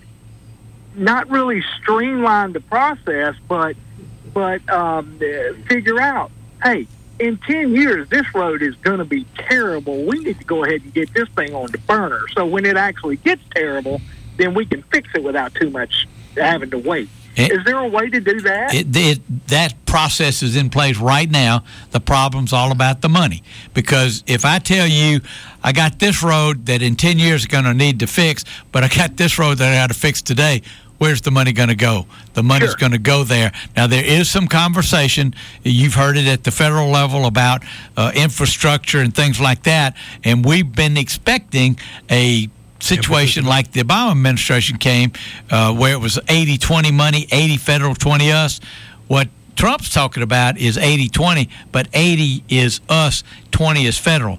not really streamline the process, but but um, uh, figure out, hey, in ten years, this road is going to be terrible. We need to go ahead and get this thing on the burner. So when it actually gets terrible, then we can fix it without too much having to wait. It- is there a way to do that? It, it, that process is in place right now. The problem's all about the money. Because if I tell you I got this road that in ten years is going to need to fix, but I got this road that I got to fix today, where's the money going to go? The money's Sure. going to go there. Now, there is some conversation. You've heard it at the federal level about uh, infrastructure and things like that. And we've been expecting a situation like the Obama administration came, uh, where it was eighty twenty money, eighty federal, twenty us. What Trump's talking about is eighty twenty, but eighty is us, twenty is federal.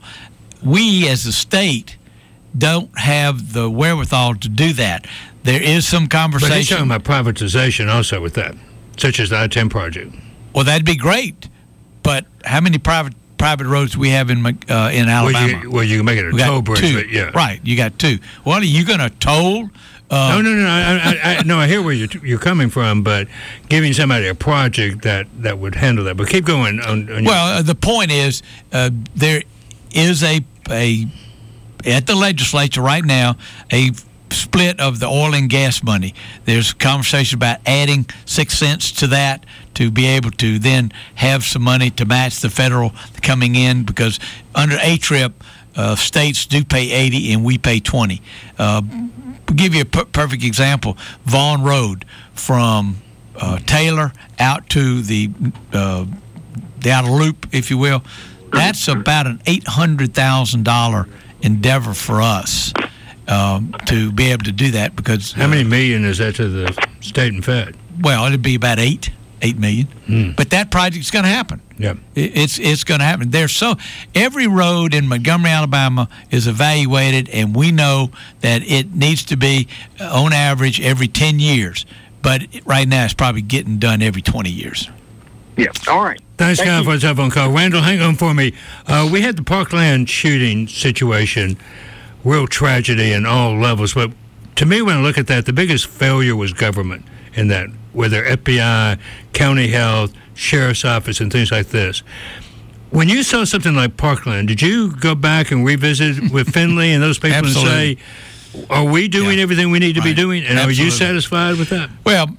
We as a state don't have the wherewithal to do that. There is some But he's conversation. talking about privatization also with that, such as the I ten project. Well, that'd be great, but how many private private roads do we have in Mc- uh, in Alabama? Well, you, well, you can make it a We got toll bridge, two. but yeah. Right, you got two. What are you going to toll? Uh, no, no, no, no. I, I, I, no, I hear where you're, you're coming from, but giving somebody a project that, that would handle that. But keep going. On, on your, Well, uh, the point is, uh, there is a a at the legislature right now a split of the oil and gas money. There's conversation about adding six cents to that to be able to then have some money to match the federal coming in, because under A T R I P, uh, states do pay eighty and we pay twenty. Uh, to give you a per- perfect example, Vaughn Road from uh, Taylor out to the uh, the outer loop, if you will, that's about an eight hundred thousand dollars endeavor for us um, to be able to do that, because how many million is that to the state and fed? Well, it'd be about eight, eight million. Mm. But that project's going to happen. Yeah, It- It's it's going to happen. There's so every road in Montgomery, Alabama, is evaluated, and we know that it needs to be uh, on average every ten years. But right now, it's probably getting done every twenty years. Yeah. All right. Thanks, Thank Kyle, you. for the telephone call. Randall, hang on for me. Uh, we had the Parkland shooting situation, real tragedy in all levels. But to me, when I look at that, the biggest failure was government in that, whether F B I, county health, sheriff's office, and things like this. When you saw something like Parkland, did you go back and revisit with Finley and those people Absolutely. and say, are we doing everything we need to be Right. doing? And are you Absolutely. satisfied with that? Well,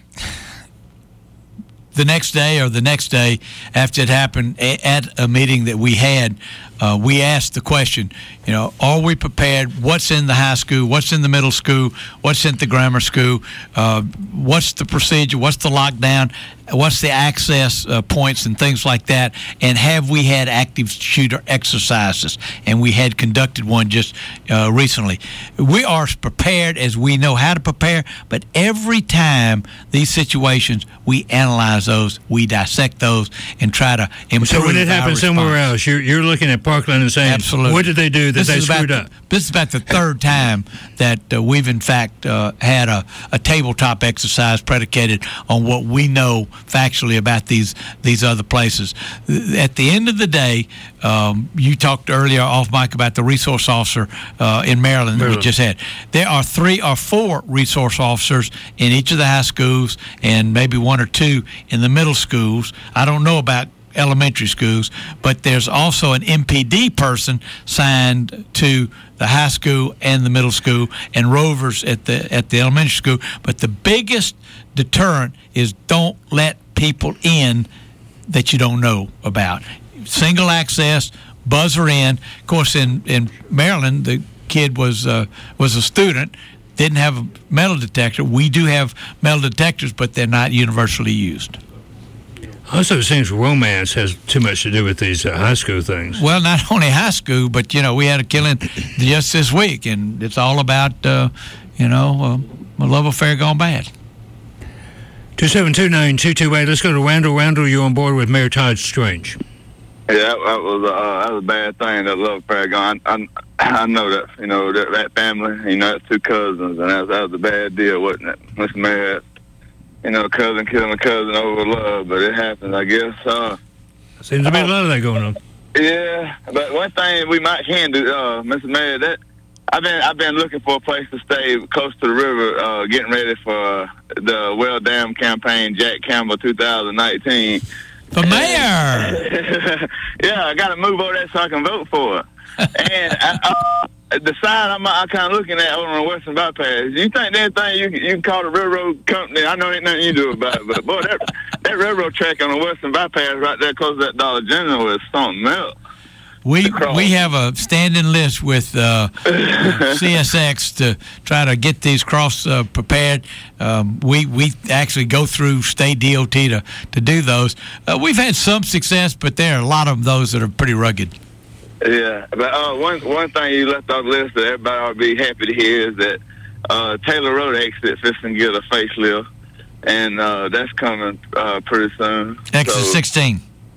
the next day or the next day after it happened, a- at a meeting that we had, uh, we asked the question, you know, are we prepared? What's in the high school? What's in the middle school? What's in the grammar school? Uh, what's the procedure? What's the lockdown? What's the access uh, points and things like that? And have we had active shooter exercises? And we had conducted one just uh, recently. We are as prepared as we know how to prepare, but every time these situations, we analyze those, we dissect those, and try to improve. So when it our happens somewhere response. else, you're, you're looking at Parkland and saying, Absolutely. what did they do that This they is about screwed the- up? This is about the third time that uh, we've, in fact, uh, had a, a tabletop exercise predicated on what we know factually about these these other places. At the end of the day, um, you talked earlier off mic about the resource officer uh, in Maryland that we Maryland. just had. There are three or four resource officers in each of the high schools and maybe one or two in the middle schools. I don't know about elementary schools, but there's also an M P D person signed to the high school and the middle school, and rovers at the at the elementary school. But the biggest deterrent is don't let people in that you don't know about. Single access, buzzer in. Of course, in, in Maryland, the kid was uh, was a student, didn't have a metal detector. We do have metal detectors, but they're not universally used. Also, it seems romance has too much to do with these uh, high school things. Well, not only high school, but, you know, we had a killing just this week, and it's all about, uh, you know, uh, a love affair gone bad. two seven two nine two two eight. Let's go to Randall. Randall, you're on board with Mayor Todd Strange. Yeah, that, that was uh, that was a bad thing. That love affair gone. I, I, I know that. You know that, that family. You know, that's two cousins, and that, that was a bad deal, wasn't it? Mister Mayor, you know, cousin killing a cousin over love, but it happens, I guess. Uh, Seems to be a lot of that going on. Yeah, but one thing we might can do, uh, Mister Mayor, that I've been I've been looking for a place to stay close to the river, uh, getting ready for the Well Dam campaign, Jack Campbell two thousand nineteen. For mayor. Yeah, I got to move over there so I can vote for it. And I, uh, the sign I'm, I'm kind of looking at over on Western Bypass, you think anything you can, you can call the railroad company? I know ain't nothing you do about it, but boy, that, that railroad track on the Western Bypass right there close to that Dollar General is something else. We we have a standing list with uh, C S X to try to get these cross uh, prepared. Um, we we actually go through state D O T to, to do those. Uh, we've had some success, but there are a lot of those that are pretty rugged. Yeah, but uh, one one thing you left off the list that everybody ought to be happy to hear is that uh, Taylor Road exit fits and get a facelift, and uh, that's coming uh, pretty soon. Exit so, sixteen.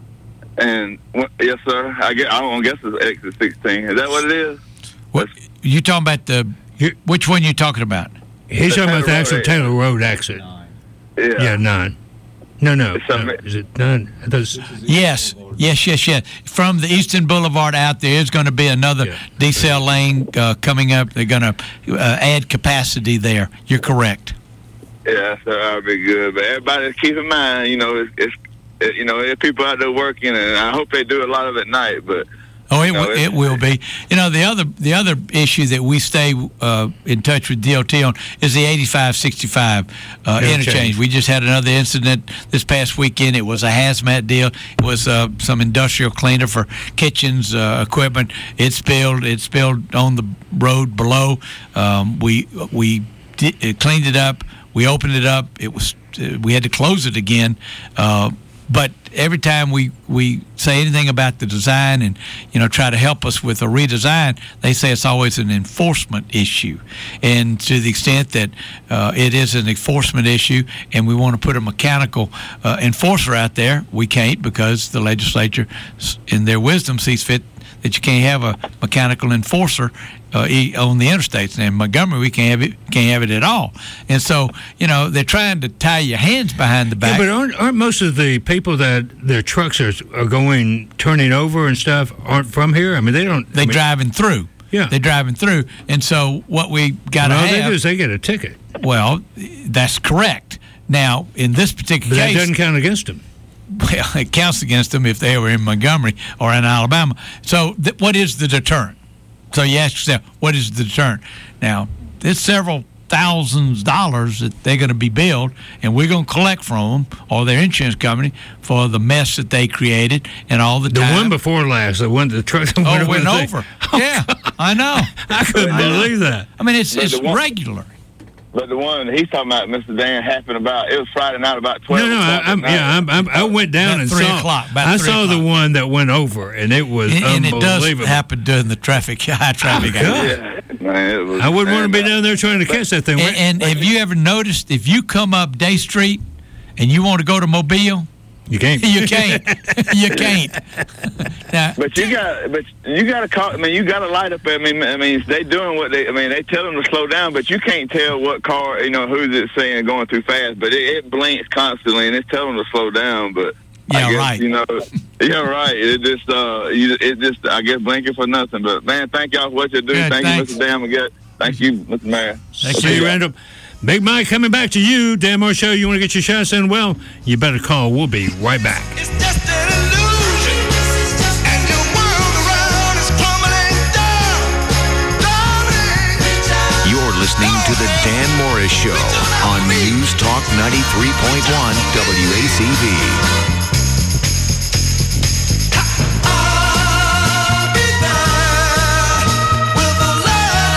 And yes, sir. I guess I don't guess it's exit sixteen. Is that what it is? What you talking about? The which one you talking about? He's The talking about the Taylor actual Road Taylor Road exit. Yeah. Yeah, nine. No, no. no. Is it nine? I thought it was- Yes, yes, yes, yes. From the Eastern Boulevard out, there is going to be another decel lane uh, coming up. They're going to uh, add capacity there. You're correct. Yeah, so that'll be good. But everybody keep in mind, you know, it's, it's it, you know, there's people out there working, and I hope they do a lot of it at night. But Oh, it, you know, w- it will be. You know, the other the other issue that we stay uh, in touch with D O T on is the eighty-five sixty-five uh, Interchange. interchange. We just had another incident this past weekend. It was a hazmat deal. It was uh, some industrial cleaner for kitchens uh, equipment. It spilled. It spilled on the road below. Um, we we di- it cleaned it up. We opened it up. It was uh, we had to close it again. Uh, But every time we, we say anything about the design and, you know, try to help us with a redesign, they say it's always an enforcement issue. And to the extent that uh, it is an enforcement issue and we want to put a mechanical uh, enforcer out there, we can't, because the legislature, in their wisdom, sees fit that you can't have a mechanical enforcer uh, e- on the interstates. And in Montgomery, we can't have it, can't have it at all. And so, you know, they're trying to tie your hands behind the back. Yeah, but aren't, aren't most of the people that their trucks are, are going, turning over and stuff, aren't from here? I mean, they don't. They're I mean, driving through. Yeah. They're driving through. And so what we got to All have. they do is they get a ticket. Well, that's correct. Now, in this particular But that case. doesn't count against them. Well, it counts against them if they were in Montgomery or in Alabama. So, th- what is the deterrent? So, you ask yourself, what is the deterrent? Now, there's several thousands of dollars that they're going to be billed, and we're going to collect from them or their insurance company for the mess that they created and all the The time. one before last, the one the truck that Oh, went it went the over. thing. Yeah, I know. I couldn't believe that. I mean, it's But it's the one- regular. but the one he's talking about, Mister Dan, happened about it was Friday night about twelve. No, no, I, o'clock I'm, at yeah, night. I'm, I'm, I went down About and three saw. o'clock, about I three saw the o'clock. one that went over, and it was And, and it does unbelievable. happen during the traffic, high traffic Oh, hours. God. Yeah, man, it was, I wouldn't want to be man, down there trying to catch that thing. And, and have you ever noticed if you come up Day Street and you want to go to Mobile, you can't. you can't. you can't. Now, But you got, but you got to call. I mean, you got to light up. I mean, I mean, they doing what they. I mean, they tell them to slow down, but you can't tell what car. You know, who's it saying going too fast? But it, it blinks constantly, and it's telling them to slow down. But Yeah, I guess, right. You know, yeah, right. It just, uh, you, it just, I guess, blinking for nothing. But man, thank y'all for what you do. Good, thank thanks. you, Mister Dan. Again. Thank you, Mister Mayor. Thank you, Randall. Big Mike coming back to you. Dan Moore Show, you want to get your shots in? Well, you better call. We'll be right back. It's just an illusion, and your world around is crumbling down. Darling, You're listening to The Dan Morris Show on News Talk ninety-three point one W A C V. I'll be there with a love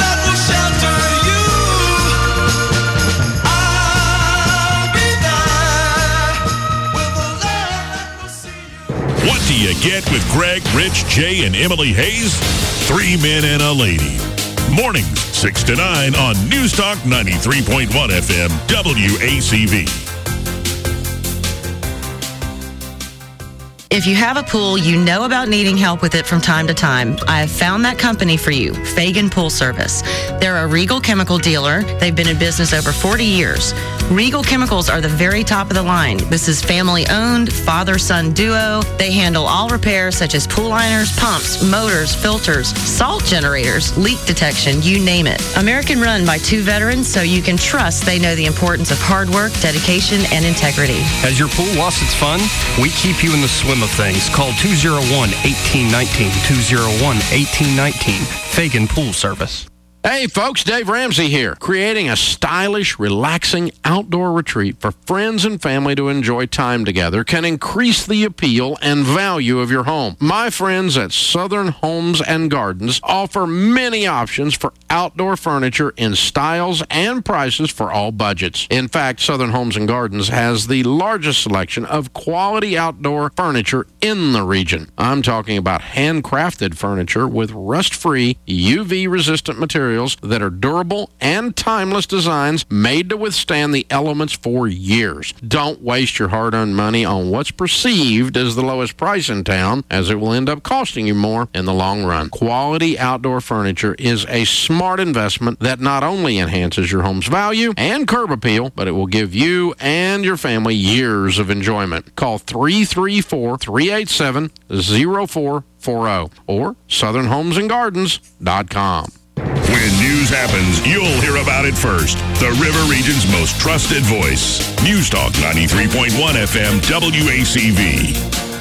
What do you get with Greg, Rich, Jay, and Emily Hayes? Three men and a lady. Mornings, six to nine on News Talk ninety-three point one F M, W A C V. If you have a pool, you know about needing help with it from time to time. I have found that company for you, Fagan Pool Service. They're a Regal chemical dealer. They've been in business over forty years. Regal Chemicals are the very top of the line. This is family-owned, father-son duo. They handle all repairs such as pool liners, pumps, motors, filters, salt generators, leak detection, you name it. American run by two veterans, so you can trust they know the importance of hard work, dedication, and integrity. Has your pool lost its fun? We keep you in the swim of things. Call two oh one, one eight one nine, two oh one, one eight one nine, Fagan Pool Service. Hey folks, Dave Ramsey here, creating a stylish, relaxing outdoor retreat for friends and family to enjoy time together can increase the appeal and value of your home. My friends at Southern Homes and Gardens offer many options for outdoor furniture in styles and prices for all budgets. In fact, Southern Homes and Gardens has the largest selection of quality outdoor furniture in the region. I'm talking about handcrafted furniture with rust-free, U V-resistant materials that are durable and timeless designs made to withstand the elements for years. Don't waste your hard-earned money on what's perceived as the lowest price in town, as it will end up costing you more in the long run. Quality outdoor furniture is a smart investment that not only enhances your home's value and curb appeal, but it will give you and your family years of enjoyment. Call three three four, three eight seven, zero four four zero or southern homes and gardens dot com. When news happens, you'll hear about it first. The River Region's most trusted voice. News Talk ninety-three point one F M, W A C V.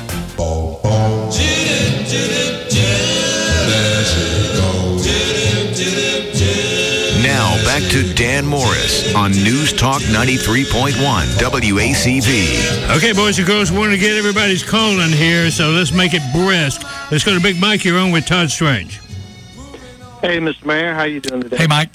Now back to Dan Morris on News Talk ninety-three point one W A C V. Okay, boys and girls, we want to get everybody's call in here, so let's make it brisk. Let's go to Big Mike. You're on with Todd Strange. Hey, Mister Mayor, how you doing today? Hey, Mike.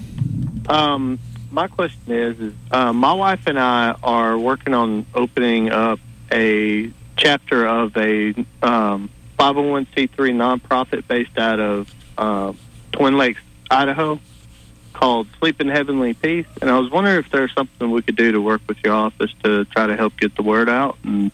Um, my question is, is uh, my wife and I are working on opening up a chapter of a um, five oh one c three nonprofit based out of uh, Twin Lakes, Idaho, called Sleep in Heavenly Peace. And I was wondering if there's something we could do to work with your office to try to help get the word out. And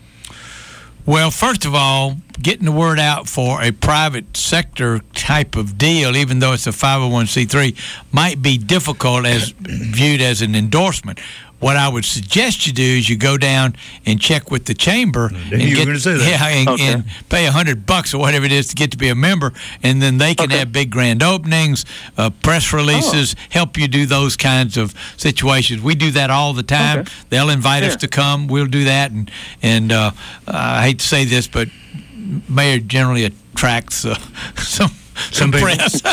Well, first of all, getting the word out for a private sector type of deal, even though it's a five oh one c three, might be difficult as viewed as an endorsement. What I would suggest you do is you go down and check with the chamber and, you get, were gonna say that. Yeah, and, Okay. and pay a hundred bucks or whatever it is to get to be a member, and then they can have big grand openings, uh, press releases, Oh. help you do those kinds of situations. We do that all the time. Okay. They'll invite us Yeah. to come. We'll do that, and and uh, I hate to say this, but mayor generally attracts uh, some some, Some people. press.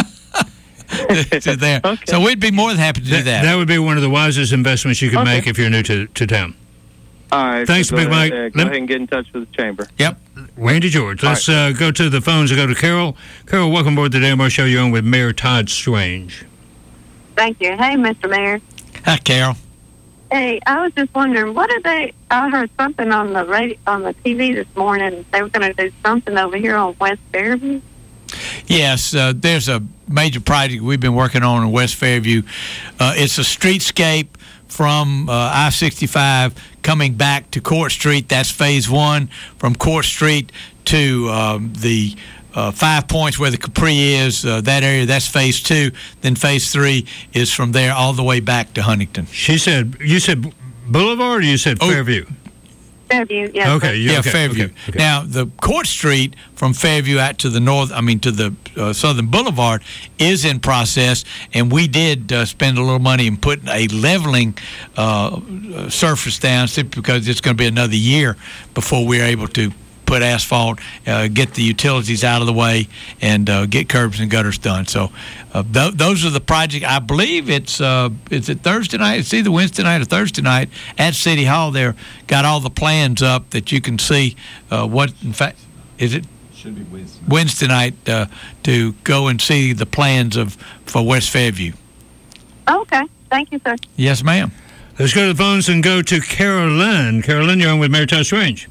to there. So we'd be more than happy to do that. That would be one of the wisest investments you could Okay. make if you're new to, to town. all right, Thanks, so go Big ahead, Mike. uh, go Let- ahead and get in touch with the chamber. Yep. Randy George. Let's uh, go to the phones and go to Carol. Carol, welcome aboard the Dan Morris Show. You're on with Mayor Todd Strange. Thank you. Hey, Mister Mayor. Hi, Carol. Hey, I was just wondering, what are they? I heard something on the radio, on the T V this morning. They were going to do something over here on West Fairview. Yes, uh, there's a major project we've been working on in West Fairview. Uh, it's a streetscape from uh, I sixty-five coming back to Court Street. That's phase one. From Court Street to um, the uh, Five Points where the Capri is, uh, that area, that's phase two. Then phase three is from there all the way back to Huntington. She said, you said Boulevard or you said Fairview? Fairview, yes. Okay, you- yeah, okay, Fairview. okay, okay. Now, the Court Street from Fairview out to the north, I mean, to the uh, Southern Boulevard is in process, and we did uh, spend a little money in putting a leveling uh, uh, surface down simply because it's going to be another year before we're able to put asphalt, uh, get the utilities out of the way, and uh, get curbs and gutters done. So uh, th- those are the projects. I believe it's uh, is it Thursday night? It's either Wednesday night or Thursday night at City Hall. They're got all the plans up that you can see uh, what, in fact, is it? Should be Wednesday. Wednesday night uh, to go and see the plans of for West Fairview. Okay. Thank you, sir. Yes, ma'am. Let's go to the phones and go to Carolyn. Carolyn, you're on with Mayor Todd Strange.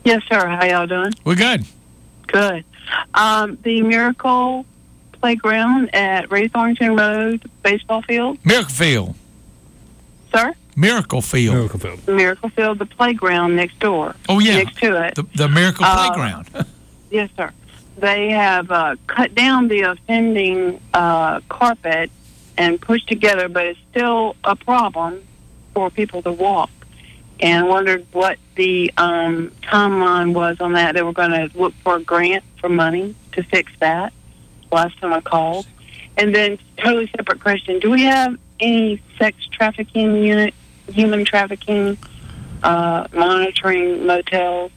Yes, sir. How y'all doing? We're good. Good. Um, the Miracle Playground at Ray Thornton Road baseball field. Miracle Field. Sir? Miracle Field. Miracle Field. Miracle Field, the playground next door. Oh, yeah. Next to it. The, the Miracle Uh, Playground. Yes, sir. They have uh, cut down the offending uh, carpet and pushed together, but it's still a problem for people to walk. And wondered what the um, timeline was on that. They were going to look for a grant for money to fix that last time I called. And then, totally separate question, do we have any sex trafficking unit, human trafficking, uh, monitoring motels?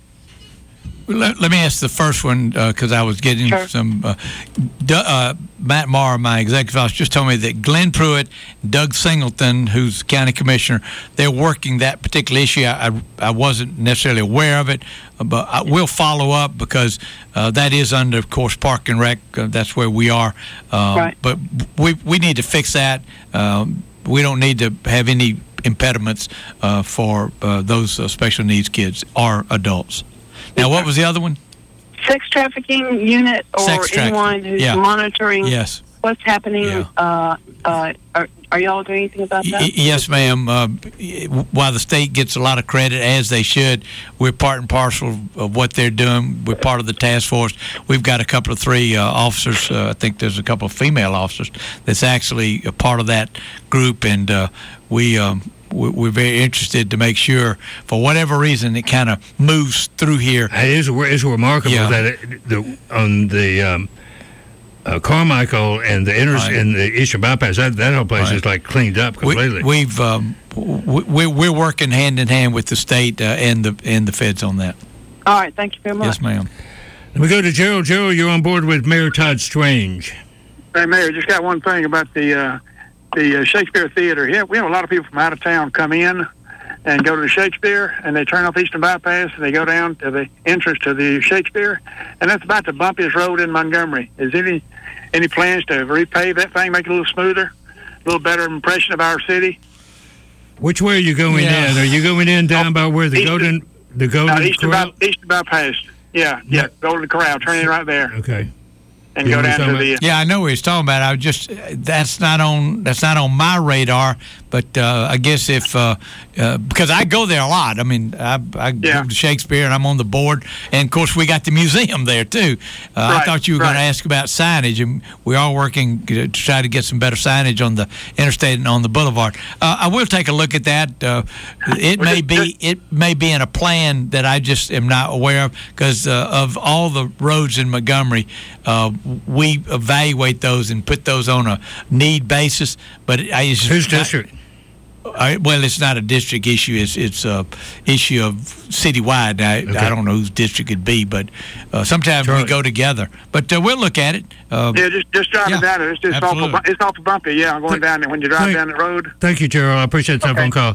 Let, let me ask the first one because uh, I was getting Sure. some. Uh, D- uh, Matt Maher, my executive officer, just told me that Glenn Pruitt, Doug Singleton, who's county commissioner, they're working that particular issue. I, I, I wasn't necessarily aware of it, but I will follow up because uh, that is under, of course, Park and Rec. Uh, that's where we are. Um, Right. But we we need to fix that. Um, we don't need to have any impediments uh, for uh, those uh, special needs kids or adults. Now, what was the other one? Sex trafficking unit or Sex trafficking. anyone who's Yeah. monitoring Yes. what's happening? Yeah. Uh, uh, are, are y'all doing anything about that? Y- yes, ma'am. Uh, while the state gets a lot of credit, as they should, we're part and parcel of what they're doing. We're part of the task force. We've got a couple of three uh, officers. Uh, I think there's a couple of female officers that's actually a part of that group, and uh, we. Um, we- we're very interested to make sure, for whatever reason, it kind of moves through here. It is, it's remarkable Yeah. that it, the, on the um, uh, Carmichael and the inter- Right. and the Eastern Bypass, that, that whole place Right. is like cleaned up completely. We, we've um, we, we- we're working hand in hand with the state uh, and the and the feds on that. All right, thank you very much. Yes, ma'am. Let me go to Gerald. Gerald, you're on board with Mayor Todd Strange. Hey, Mayor, just got one thing about the uh, the uh, Shakespeare Theater. Yeah, we have a lot of people from out of town come in and go to the Shakespeare, and they turn off Eastern Bypass, and they go down to the entrance to the Shakespeare, and that's about the bumpiest road in Montgomery. Is any any plans to repave that thing, make it a little smoother, a little better impression of our city? Which way are you going Yeah. in? Are you going in down by where the Eastern- Golden the Golden No, Eastern, Corral? by, Eastern Bypass. Yeah, yeah, Golden Corral. Turn in right there. Okay. And go down to the. Yeah, I know what he's talking about. I was just that's not on that's not on my radar. But uh, I guess if uh, uh, because I go there a lot. I mean, I, I go to Shakespeare and I'm on the board, and of course we got the museum there too. Uh, I Right, thought you were going to right. ask about signage, and we are working to try to get some better signage on the interstate and on the boulevard. Uh, I will take a look at that. Uh, it may be it may be in a plan that I just am not aware of because uh, of all the roads in Montgomery. Uh, we evaluate those and put those on a need basis. But I, it's Whose not- district? I, well, it's not a district issue. It's it's a issue of citywide. I, Okay. I don't know whose district it'd be, but uh, sometimes we go together. But uh, we'll look at it. Uh, Yeah, just just driving yeah, down it. It's just awful. absolutely. bu- It's awful bumpy. Yeah, I'm going down there when you drive Thank- down the road. Thank you, Gerald. I appreciate the telephone call.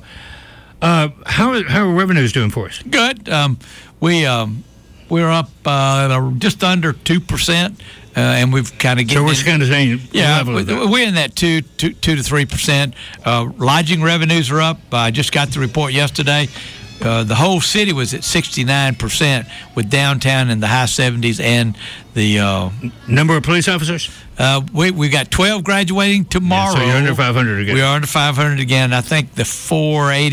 Uh, how are, how are revenues doing for us? Good. Um, we um, we're up uh, just under two percent, uh, and we've kind of So we're kind of saying yeah, level of we- that. we're in that two, two, two to three percent. Uh, lodging revenues are up. I just got the report yesterday. Uh, the whole city was at sixty-nine percent, with downtown in the high seventies, and the uh, number of police officers. Uh, we we got twelve graduating tomorrow. Yeah, so you're under five hundred again. We are under five hundred again. I think the four eighty